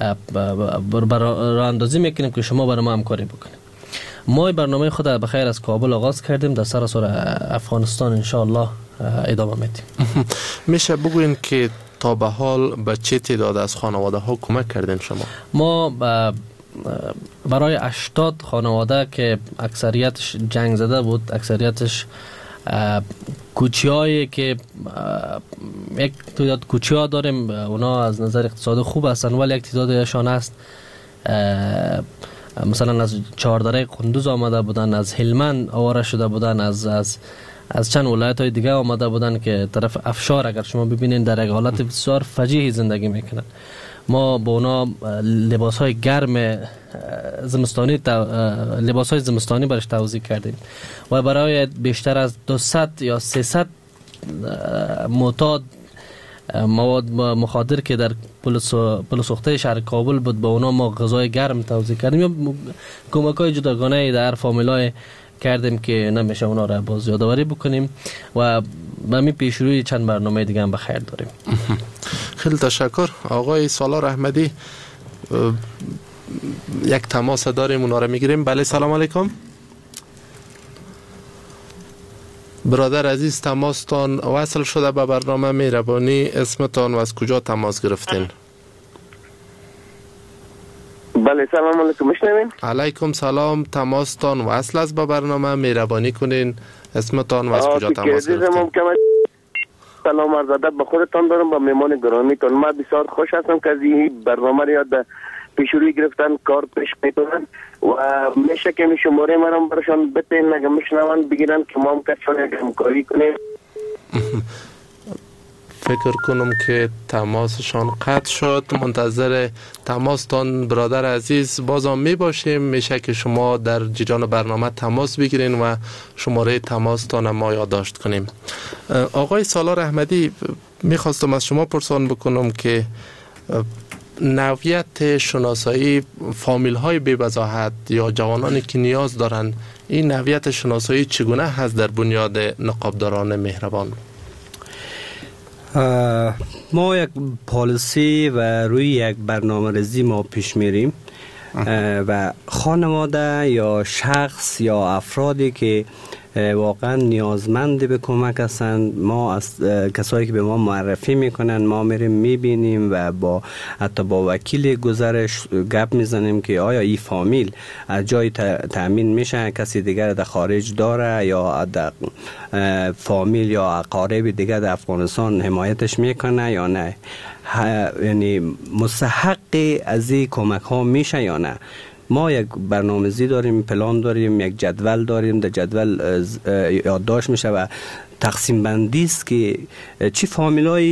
راه اندازی میکنیم که شما برای ما همکاری بکنیم. ما برنامه خود بخیر از کابل آغاز کردیم، در سراسر افغانستان ان شاء الله ادامه میدیم. میشه بگوین که تا به حال به چه تعداد از خانواده ها کمک کردین شما؟ ما برای هشتاد خانواده که اکثریتش جنگ زده بود، اکثریتش کوچی هایی که یک تعداد کوچی ها داریم، اونا از نظر اقتصادی خوب هستن ولی یک تعدادشان هست مثلا از چهاردره قندوز آمده بودن، از هلمند آواره شده بودن، از از از چند ولایت های دیگه آمده بودن که طرف افشار اگر شما ببینین در یک حالت بسیار فجیحی زندگی میکنن. ما با اونا لباس های گرم زمستانی لباس های زمستانی برش توزیع کردیم و برای بیشتر از دویست یا سیصد معتاد مواد مخدر که در پل سوخته شهر کابل بود با اونا ما غذای گرم توزیع کردیم یا کمک های جداگانه در فامیلای کردیم که نمیشه اونا را باز یادآوری بکنیم و با می پیشروی چند برنامه دیگه هم بخیر داریم. خیلی تشکر. آقای سالار احمدی یک تماس داریم، اونا را میگیریم. بله سلام علیکم. برادر عزیز تماستان وصل شده به برنامه مهربانی، اسمتان و از کجا تماس گرفتین؟ بله سلام علیکم، میشنوین؟ علیکم سلام، تماستان وصل است به برنامه، مهربانی کنین اسمتان و از کجا تماس گرفتین؟ سلام عرض ادب به خودتان دارم، با مهمان گرامیتان. من بسیار خوش هستم که از این برنامه را یاد پیشروی گرفتن کار پیش میکنن و میشه که می شماره منم برشان بتین اگه میشنون بگیرن که ما هم کسان همکاری کنیم. فکر کنم که تماسشان قطع شد. منتظر تماستان برادر عزیز بازم می باشیم. میشه که شما در جریان برنامه تماس بگیرین و شماره تماستان ما یادداشت کنیم. آقای سالار احمدی، میخواستم از شما پرسان بکنم که نوعیت شناسایی فامیل های بی وضاحت یا جوانانی که نیاز دارن، این نوعیت شناسایی چگونه هست در بنیاد نقابداران مهربان؟ ما یک پالیسی و روی یک برنامه ریزی ما پیش میریم و خانواده یا شخص یا افرادی که واقعا نیازمند به کمک هستند، ما از کسایی که به ما معرفی میکنن ما میریم میبینیم و با حتی با وکیل گزارش گپ میزنیم که آیا این فامیل از جای تأمین میشه، کسی دیگر در خارج داره یا در فامیل یا اقارب دیگر در افغانستان حمایتش میکنه یا نه، یعنی مستحق از این کمک ها میشه یا نه. ما یک برنامه‌ریزی داریم، پلان داریم، یک جدول داریم، در جدول یادداشت میشه و تقسیم بندی است که چی فامیلای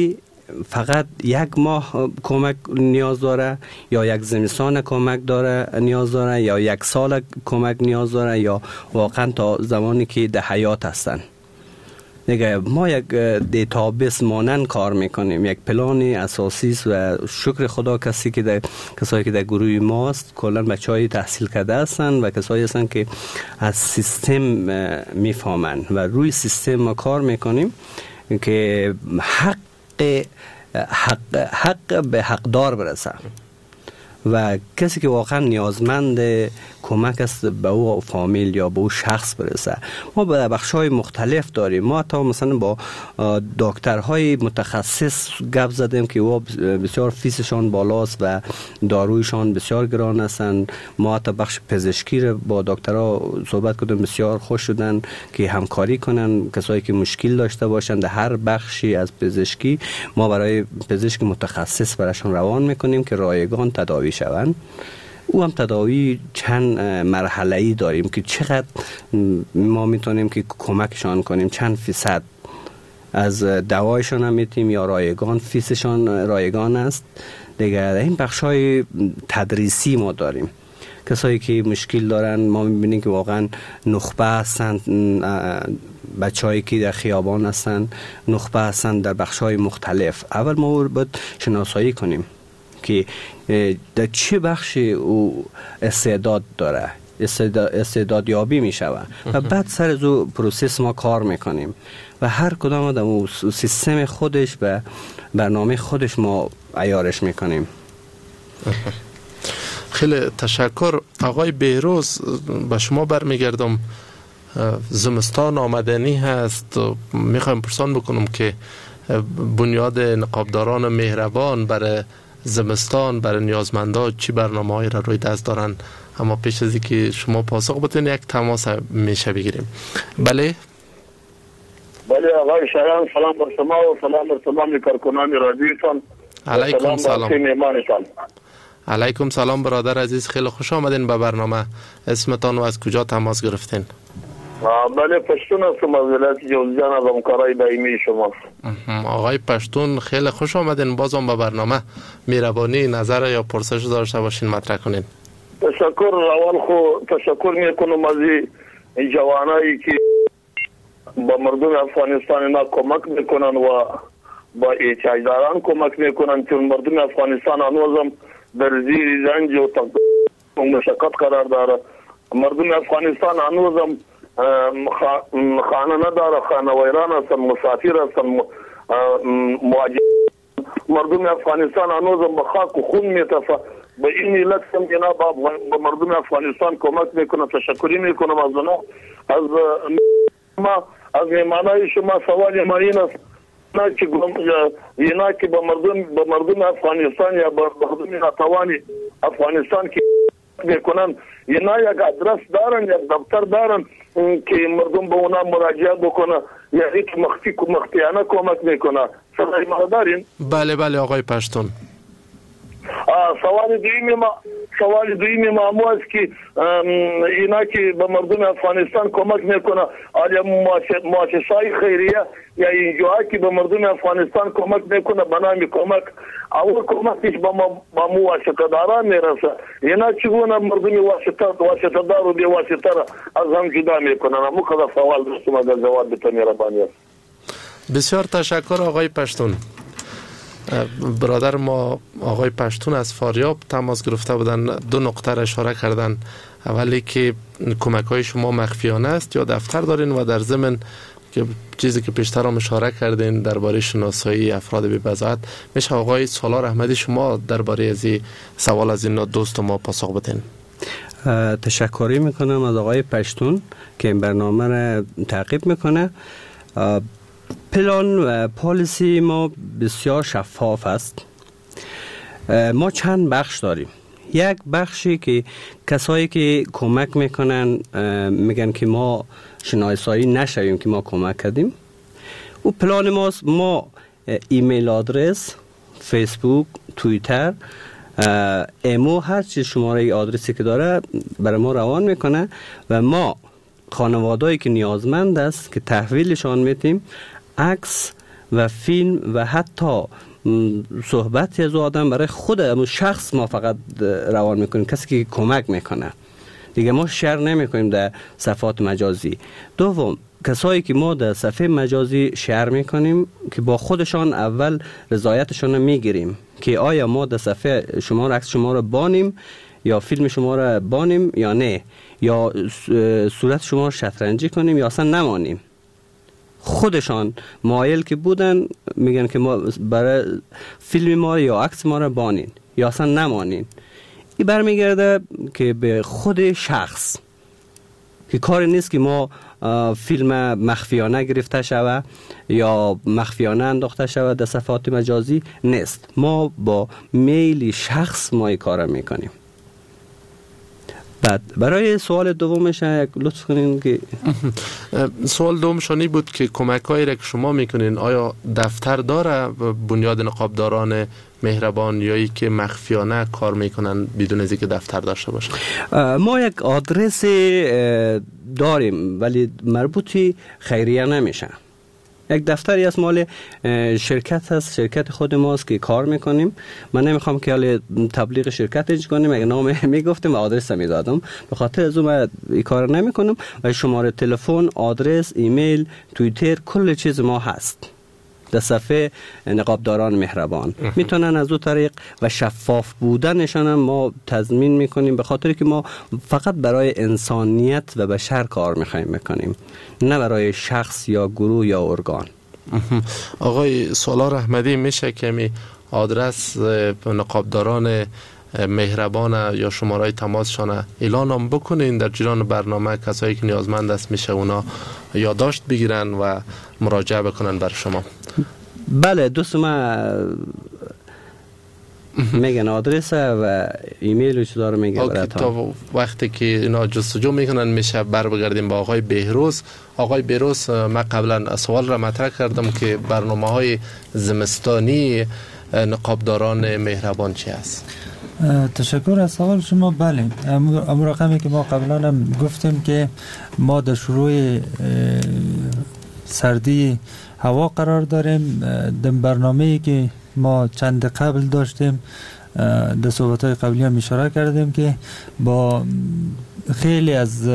فقط یک ماه کمک نیاز داره یا یک زمستان کمک داره نیاز داره یا یک سال کمک نیاز داره یا واقعا تا زمانی که در حیات هستن. دیگه ما یک دیتابیس مانند کار میکنیم، یک پلان اساسی است و شکر خدا کسی که در کسایی که در گروه ماست کلا بچهای تحصیل کرده هستن و کسایی هستن که از سیستم میفهمن و روی سیستم ما کار میکنیم که حق حق حق به حقدار برسه و کسی که واقعا نیازمند کمک است به او فامیل یا به او شخص برسه. ما به بخش‌های مختلف داریم. ما تا مثلا با دکترهای متخصص گپ زدیم که او بسیار فیسشان بالاست و دارویشان بسیار گران هستند. ما تا بخش پزشکی رو با دکترها صحبت کردیم، بسیار خوش شدن که همکاری کنن. کسایی که مشکل داشته باشند در هر بخشی از پزشکی ما برای پزشک متخصص براشون روان میکنیم که رایگان تداوی شوند. او هم تداوی چند مرحله‌ای داریم که چقدر ما میتونیم که کمکشان کنیم، چند فیصد از دوایشان هم میتونیم یا رایگان فیسشان رایگان است. دیگه این بخش‌های تدریسی ما داریم. کسایی که مشکل دارن ما میبینیم که واقعا نخبه هستند، بچه‌هایی که در خیابان هستند نخبه هستند در بخش‌های مختلف. اول ما باید شناسایی کنیم که در چه بخشی او استعداد داره، استعداد یابی می شود و بعد سر از او پروسس ما کار میکنیم و هر کدام در اون سیستم خودش و برنامه خودش ما عیارش میکنیم. خیلی تشکر. آقای بهروز به شما برمیگردم. زمستان آمدنی هست، میخوایم پرسان بکنم که بنیاد نقابداران مهربان برای زمستان برای نیازمندا چی برنامه‌ای را روی دست دارن؟ اما پیش از اینکه شما پاسخ بدین یک تماس میشه بگیریم. بله بله آقای شایان، سلام بر شما و سلام بر تمام کارکنان رادیوتان. علیکم سلام. میهمانتان. علیکم سلام برادر عزیز، خیلی خوش آمدین به برنامه. اسمتان و از کجا تماس گرفتین؟ بله پشتون هستم از ولایت جوزجان، از همکارای دائمی شما. آقای پشتون خیلی خوش آمدین بازم به برنامه. مهربانی نظر یا پرسش داشته باشین مطرح کنین. تشکر. اول خو تشکر میکنم از این جوانایی که با مردم افغانستان اینا کمک میکنن و با احتیاجداران کمک میکنن، چون مردم افغانستان هنوزم در زیر رنج و مشقت قرار داره. مردم افغانستان هنوزم خانه نداره، خانه ویران هستن، مسافر هستن، مهاجر. مردم افغانستان هنوزم به خاک و خون میتفه. به این علت هم جناب به مردم افغانستان کمک میکنم. تشکری میکنم از اونا. از ما از میمانای شما سوال ما این است که اینا که به مردم به مردم افغانستان یا به مردم ناتوانی افغانستان که میکنن اینا یک ادرس دارن، یک دفتر دارن که مردم به اونا مراجعه بکنه یا یک مخفی مخفیانه کمک میکنه. صدای ما دارین؟ بله بله آقای پشتون. سوال دویمی ما سوال دویمی ما مو است که اینا که به مردم افغانستان کمک میکنه، آیا مؤسسه‌های خیریه یا اینجاها که به مردم افغانستان کمک میکنه به نام کمک اول کمکش به ما مو واسطه داران میرسه، اینا چگونه مردم واسطه واسطه دار و بی واسطه را از هم جدا میکنن؟ مو خدا سوال داشتم اگر جواب بتونی مهربانی است. بسیار تشکر آقای پشتون. برادر ما آقای پشتون از فاریاب تماس گرفته بودن، دو نقطه را اشاره کردن. اولی که کمک های شما مخفیانه است یا دفتر دارین و در ضمن که چیزی که پیشتر هم اشاره کردین درباره شناسایی افراد بی بضاعت، میشه آقای سالار احمدی شما درباره از این سوال از این دوست ما پاسخ بدین؟ تشکری میکنم از آقای پشتون که این برنامه را تعقیب میکنه. پلان و پالیسی ما بسیار شفاف است. ما چند بخش داریم. یک بخشی که کسایی که کمک میکنن میگن که ما شناسایی نشویم که ما کمک کردیم. او پلان ماست. ما ایمیل آدرس، فیسبوک، توییتر، ایمو، هر چیز شماره آدرسی که داره برای ما روان میکنه و ما خانوادهایی که نیازمند است که تحویلشان میتیم عکس و فیلم و حتی صحبتی از آدم برای خود همون شخص ما فقط روان میکنیم، کسی که کمک میکنه دیگه ما شیر نمیکنیم در صفحات مجازی. دوم، کسایی که ما در صفحه مجازی شیر میکنیم که با خودشان اول رضایتشان رو میگیریم که آیا ما در صفحه شما را عکس شما را بانیم یا فیلم شما را بانیم یا نه، یا صورت شما را شطرنجی کنیم یا اصلا نمانیم. خودشان مایل که بودن میگن که ما برای فیلم ما یا عکس ما را بانین یا اصلا نمانین. این برمیگرده که به خود شخص که کاری نیست که ما فیلم مخفیانه گرفته شود یا مخفیانه انداخته شود در صفحات مجازی نیست. ما با میل شخص ما این کار میکنیم. بعد برای سوال دومش یک لطف کنین که سوال دومشانی بود که کمک هایی را که شما میکنین آیا دفتر داره بنیاد نقابداران مهربان یا ای که مخفیانه کار میکنن بدون از اینکه دفتر داشته باشن؟ ما یک آدرس داریم ولی مربوطی خیریه نمیشه. یک دفتری از مال شرکت هست، شرکت خود ماست که کار میکنیم. من نمیخوام که حالا تبلیغ شرکت اج کنیم، اگه نام میگفتم آدرس میدادم، به خاطر از اون این کار نمیکنم. و شماره تلفن، آدرس، ایمیل، توییتر، کل چیز ما هست در صفحه نقابداران مهربان. میتونن از اون طریق و شفاف بودنشان ما تضمین میکنیم، به خاطر که ما فقط برای انسانیت و بشر کار میخوایم میکنیم، نه برای شخص یا گروه یا ارگان. آقای سالار احمدی، میشه کمی آدرس نقابداران مهربان یا شماره تماسشان اعلان هم بکنین در جریان برنامه؟ کسایی که نیازمند است میشه اونا یادداشت بگیرن و مراجعه بکنن بر شما. بله، دوست ما میگن آدرس و ایمیل و چیزا رو میگه براتون. تا وقتی که اینا جستجو میکنن میشه بر بگردیم با آقای بهروز. آقای بهروز، من قبلا سوال را مطرح کردم که برنامه های زمستانی نقابداران مهربان چی است؟ تشکر از سوال شما. بله، امو رقمی که ما قبلا هم گفتیم که ما در شروع سردی هوا قرار داریم. در برنامه‌ای که ما چند قبل داشتیم در صحبت‌های قبلی هم اشاره کردیم که با خیلی از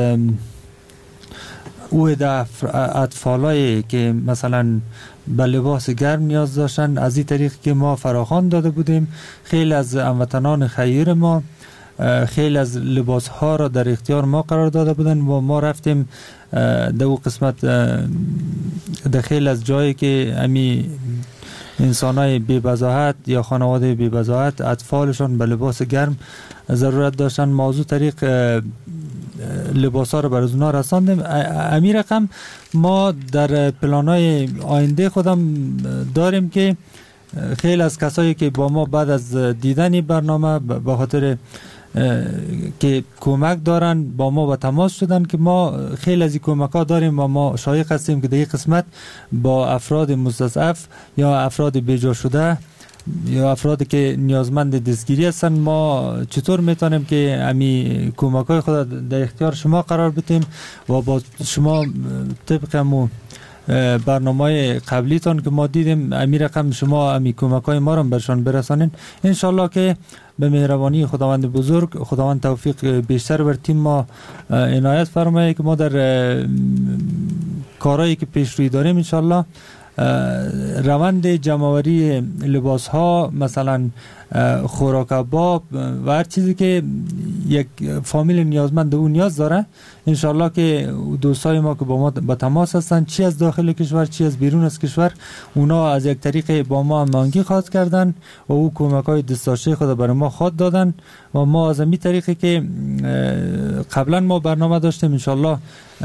او اطفالایی که مثلا به لباس گرم نیاز داشتن، از این طریق که ما فراخوان داده بودیم، خیلی از هموطنان خیر ما خیلی از لباس ها را در اختیار ما قرار داده بودن و ما رفتیم در او قسمت در خیلی از جایی که امی انسان های بی بضاحت یا خانواده بی بضاحت اطفالشان به لباس گرم ضرورت داشتن، موضوع طریق لباس ها رو بر اونا رساندیم. امی رقم ما در پلان های آینده خودم داریم که خیلی از کسایی که با ما بعد از دیدن برنامه به خاطر که کمک دارن با ما به تماس شدن که ما خیلی از این کمک ها داریم و ما شایق هستیم که در این قسمت با افراد مستضعف یا افراد بیجا شده یا افرادی که نیازمند دستگیری هستن ما چطور میتونیم که امی کمک های خود در اختیار شما قرار بدیم و با شما طبق همون برنامه قبلیتان که ما دیدیم امی رقم شما امی کمک های ما رو برشان برسانین. انشالله که به مهربانی خداوند بزرگ خداوند توفیق بیشتر بر تیم ما عنایت فرمایه که ما در کارهایی که پیش روی داریم انشالله روند جمع‌آوری لباس ها، مثلا خوراک باب و هر چیزی که یک فامیل نیازمند اون نیاز داره، انشالله که دوستای ما که با ما با تماس هستن، چی از داخل کشور چی از بیرون از کشور، اونا از یک طریق با ما هماهنگی خواهد کردن و او کمک های دستاشه خود برای ما خواهد دادن و ما از این طریقی که قبلا ما برنامه داشتیم انشالله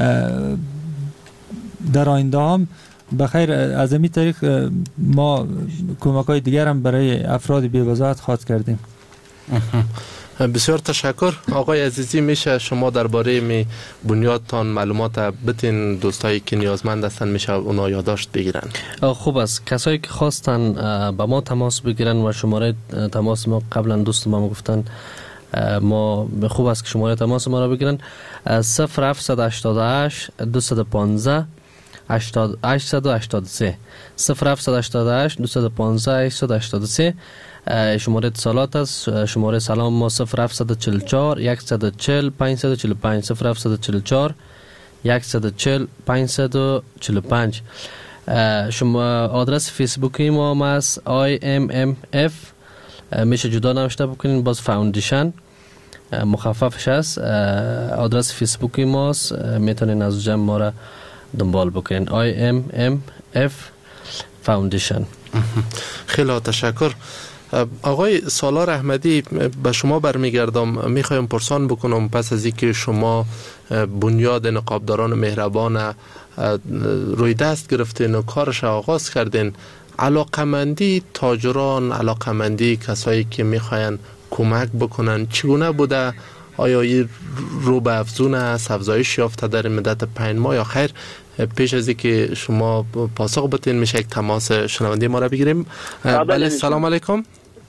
در آینده هم بخیر از این طریق ما کمک های دیگر هم برای افراد بی‌وضاحت خواهد کردیم. بسیار تشکر. آقای عزیزی، میشه شما درباره می بنیادتان معلومات بتین دوستایی که نیازمند هستن میشه اونا یادداشت بگیرن؟ خوب است. کسایی که خواستن با ما تماس بگیرن و شماره تماس ما قبلا دوست ما گفتن ما خوب است که شماره تماس ما را بگیرن. صفر هفت هشت هشت دو یک پنج هشتاد هشتصد و هشتاد و سه صفر هفتصد و هشتاد و هشت دویست و پانزده هشتصد و هشتاد و سه. شماره اتصالات است. شماره سلام ما صفر هفتصد و چهل و چهار صد و چهل پانصد و چهل و پنج صفر هفتصد و چهل و چهار صد و چهل پانصد و چهل و پنج. شما آدرس فیسبوکی ما هم است آی ام ام اف، میشه جدا نوشته بکنین باز فاوندیشن مخففش است. آدرس فیسبوکی ماست، میتونین از جمع ما را دنبال بکنین آی ام ام اف فاوندیشن. خیلی تشکر. آقای سالار احمدی، به شما برمیگردم. میخوایم پرسان بکنم پس از اینکه شما بنیاد نقابداران مهربان روی دست گرفتین و کارش آغاز کردین، علاقمندی تاجران، علاقمندی کسایی که میخواین کمک بکنن چگونه بوده؟ آیا این رو به افزون است، افزایش یافته در مدت پنج ماه یا خیر؟ پیش از اینکه شما پاسخ بدین میشه یک تماس شنونده ما را بگیریم. بله سلام علیکم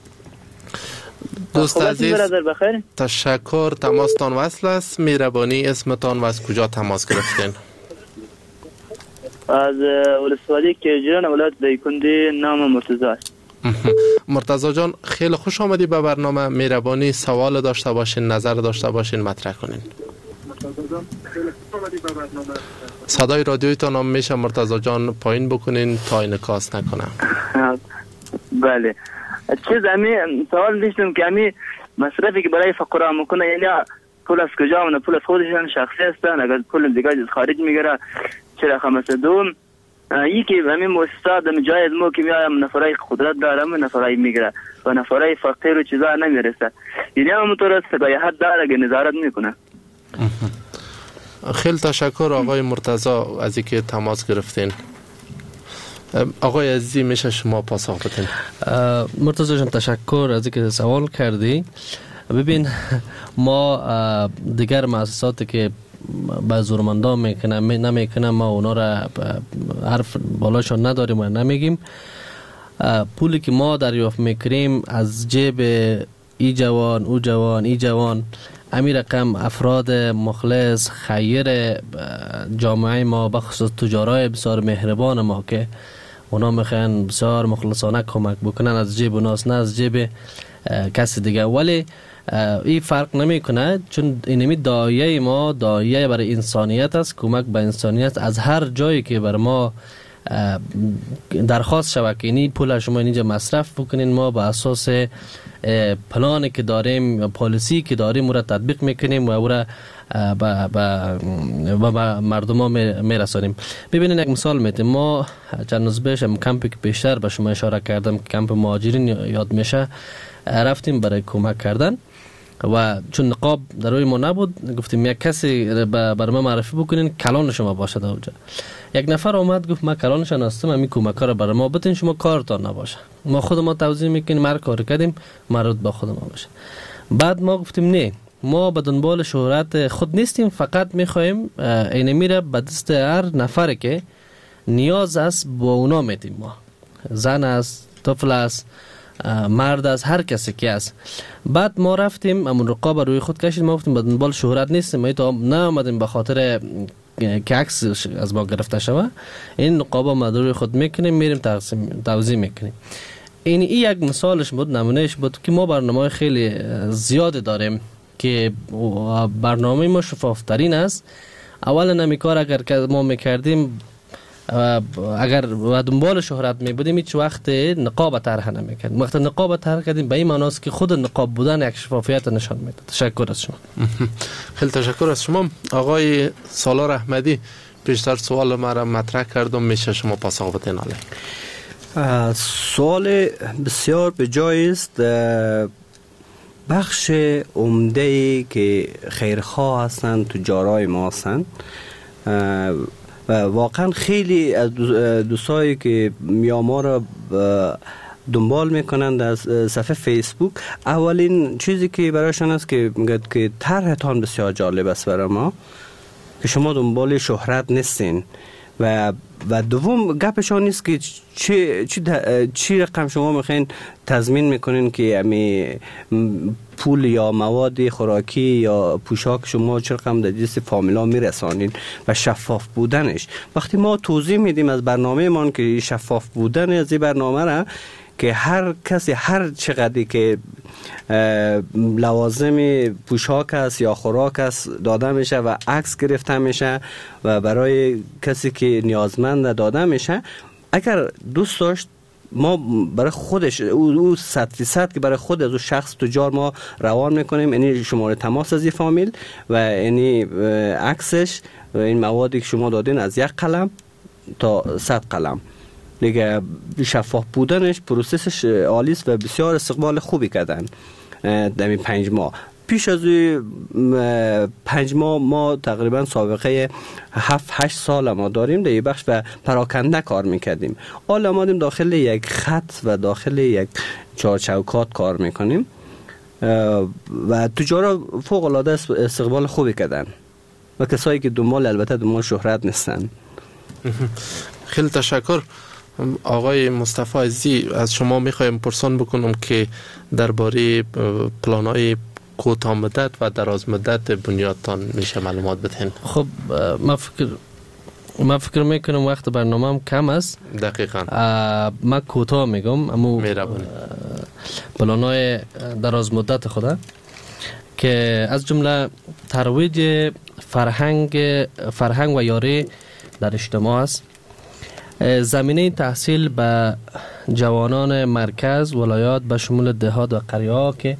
دوست عزیز. تشکر، تماستان وصل است. مهربانی اسمتان و از کجا تماس گرفتین؟ از ولسوالی کیجان ولایت دایکنده، نام مرتضی است. مرتضی جان خیلی خوش آمدی به برنامه. مهربانی سوال داشته باشین، نظر داشته باشین مطرح کنین. صدای رادیویتان هم میشه مرتضی جان پایین بکنین تا انعکاس نکنه. بله چیز امی سوال داشتم که امی مصرفی که برای فقرا میکنه یعنی پول از کجا اونه؟ پول از خودشان شخصی هستن؟ اگر پول دیگه از خارج میگیره چرا خمسه دوم یکی همین مؤسسات دم جای از مو که میایم نفرای قدرت دارم نفرای میگیره و نفرای فقیر و چیزا نمیرسه، یعنی همونطور است به حد داره که نظارت میکنه. خیلی تشکر آقای مرتضی از اینکه تماس گرفتین. آقای عزیزی میشه شما پاسخ بدین. مرتضی جان تشکر از اینکه سوال کردی. ببین ما دیگر مؤسساتی که با زورمندان میکنن نمیکنن ما اونا را حرف بالاشون نداریم و نمیگیم. پولی که ما دریافت میکنیم از جیب ای جوان او جوان ای جوان امی رقم افراد مخلص خیر جامعه ما بخصوص تجارای بسیار مهربان ما که اونا میخوان بسیار مخلصانه کمک بکنن از جیب اوناست نه از جیب کسی دیگه. ولی این فرق نمیکنه چون اینمی دایه ما دایه برای انسانیت است، کمک به انسانیت. از هر جایی که بر ما درخواست شود که اینی پول شما اینجا مصرف بکنین ما به اساس پلانی که داریم پالیسی که داریم او را تطبیق میکنیم و او را به مردم ها میرسانیم. ببینین یک مثال میتیم. ما چند روز پیش کمپی که پیشتر به شما اشاره کردم که کمپ مهاجرین یاد میشه رفتیم برای کمک کردن و چون نقاب در روی ما نبود گفتیم یک کسی بر ما معرفی بکنین کلان شما باشد اونجا. یک نفر اومد گفت ما کلانشان هستم همین کمک ها را برای ما بتین شما کارتان نباشه ما خود ما توضیح میکنیم ما کار کردیم مربوط به خود ما باشه. بعد ما گفتیم نه ما به دنبال شهرت خود نیستیم، فقط میخوایم این میره به دست هر نفر که نیاز است با اونا میتیم. ما زن است، طفل است، مرد است، هر کسی که است. بعد ما رفتیم امون رقابه روی خود کشید. ما گفتیم به دنبال شهرت نیستیم، ما تو نه آمدیم به خاطر که عکس از ما گرفته شود. این نقابه ما روی خود میکنیم میریم تقسیم توزیع میکنیم. این ای یک مثالش بود، نمونهش بود که ما برنامه خیلی زیاد داریم که برنامه ما شفافترین است. اولا نمی کار اگر ما میکردیم اگر و دنبال شهرت می بودیم هیچ وقت نقاب طرح نمیکردیم. وقت نقاب طرح کردیم به این معناست که خود نقاب بودن یک شفافیت نشان میده. تشکر از شما. خیلی تشکر از شما. آقای سالار احمدی پیشتر سوال مرا مطرح کردم میشه شما پاسخ بدین. سوال بسیار به جای است. بخش عمده که خیرخواه هستند تجارای ما هستند و واقعا خیلی از دوستایی که ما را دنبال میکنند از صفحه فیسبوک اولین چیزی که برایشان است که میگه که طرحتان بسیار جالب است برای ما که شما دنبال شهرت نیستین و و دوم گپشان نیست که چی چی چی رقم شما میخواین تضمین میکنین که امی پول یا مواد خوراکی یا پوشاک شما چه رقم در دست فامیلا میرسانین و شفاف بودنش. وقتی ما توضیح میدیم از برنامه ما که شفاف بودن از این برنامه را که هر کسی هر چقدری که لوازم پوشاک است یا خوراک است داده میشه و عکس گرفته میشه و برای کسی که نیازمند داده میشه، اگر دوست داشت ما برای خودش او صد فیصد که برای خود از او شخص تجار ما روان میکنیم، یعنی شماره تماس از این فامیل و یعنی عکسش و این موادی که شما دادین از یک قلم تا صد قلم دیگه. شفاف بودنش پروسسش عالی است و بسیار استقبال خوبی کردن در این پنج ماه. پیش از پنج ماه ما تقریبا سابقه هفت هشت سال ما داریم در این بخش و پراکنده کار میکردیم. حالا ما داخل یک خط و داخل یک چارچوکات کار میکنیم و تجارا فوق العاده استقبال خوبی کردن و کسایی که دنبال البته دنبال شهرت نیستن. خیلی تشکر. آقای مصطفی عزیزی، از شما میخوایم پرسان بکنم که درباره پلان‌های کوتاه مدت و دراز مدت بنیادتان میشه معلومات بدهین؟ خب من فکر من فکر میکنم وقت برنامه‌ام کم است. دقیقاً. من کوتاه میگم، اما پلان‌های دراز مدت خدا که از جمله ترویج فرهنگ فرهنگ و یاری در اجتماع است. زمینه تحصیل به جوانان مرکز ولایات به شمول دهات و قریه ها که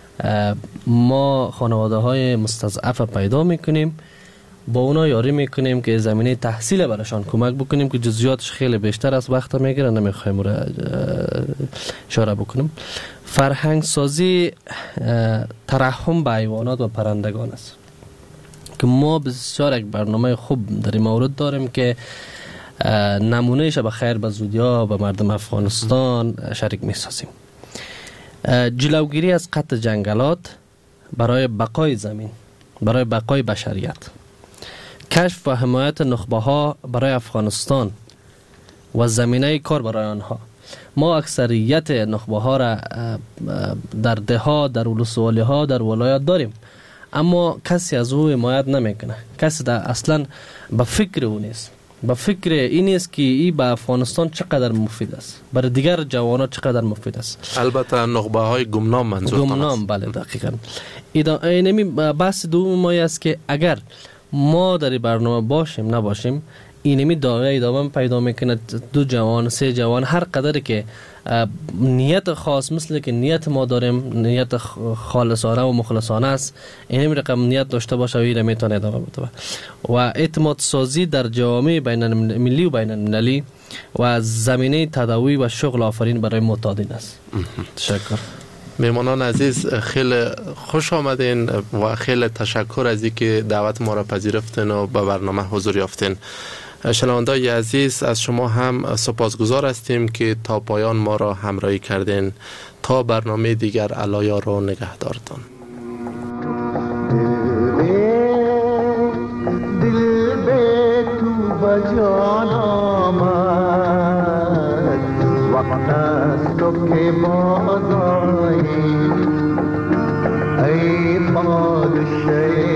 ما خانواده های مستضعف پیدا میکنیم، با اونا یاری میکنیم که زمینه تحصیل براشان کمک بکنیم که جزئیاتش خیلی بیشتر از وقت میگیره، نمیخوایم رو اشاره بکنیم. فرهنگ سازی ترحم به حیوانات و پرندگان است که ما بسیار یک برنامه خوب در این مورد داریم که نمونهش به خیر به زودیا به مردم افغانستان شریک می سازیم. جلوگیری از قطع جنگلات برای بقای زمین، برای بقای بشریت، کشف و حمایت نخبه ها برای افغانستان و زمینه کار برای آنها. ما اکثریت نخبه ها را در دهات، در ولسوالی ها، در ولایات داریم، اما کسی از او حمایت نمیکنه. کسی در اصلا به فکر او نیست. با فکر این است که این به افغانستان چقدر مفید است، برای دیگر جوانان چقدر مفید است. البته نخبه های گمنام منظور گمنام، بله دقیقاً. اینمی بحث دوم ما است که اگر ما در برنامه باشیم نباشیم، اینمی داغه ادامه پیدا میکنه. دو جوان، سه جوان، هر قدر که نیت خاص مثل که نیت ما داریم، نیت خالصانه و مخلصانه است، اینمی رقم نیت داشته باشه و این میتونه ادامه بده. و اعتماد سازی در جوامع بین المللی و بین المللی و زمینه تداوی و شغل آفرین برای معتادین است. تشکر. میمانان عزیز، خیلی خوش آمدین و خیلی تشکر از اینکه دعوت ما را پذیرفتین و به برنامه حضور یافتین. شنوندگان عزیز، از شما هم سپاسگزار هستیم که تا پایان ما را همراهی کردین. تا برنامه دیگر الایا را نگهدارتان. دل به تو بجان آمد، وقت است تو که بازایی ای پادشه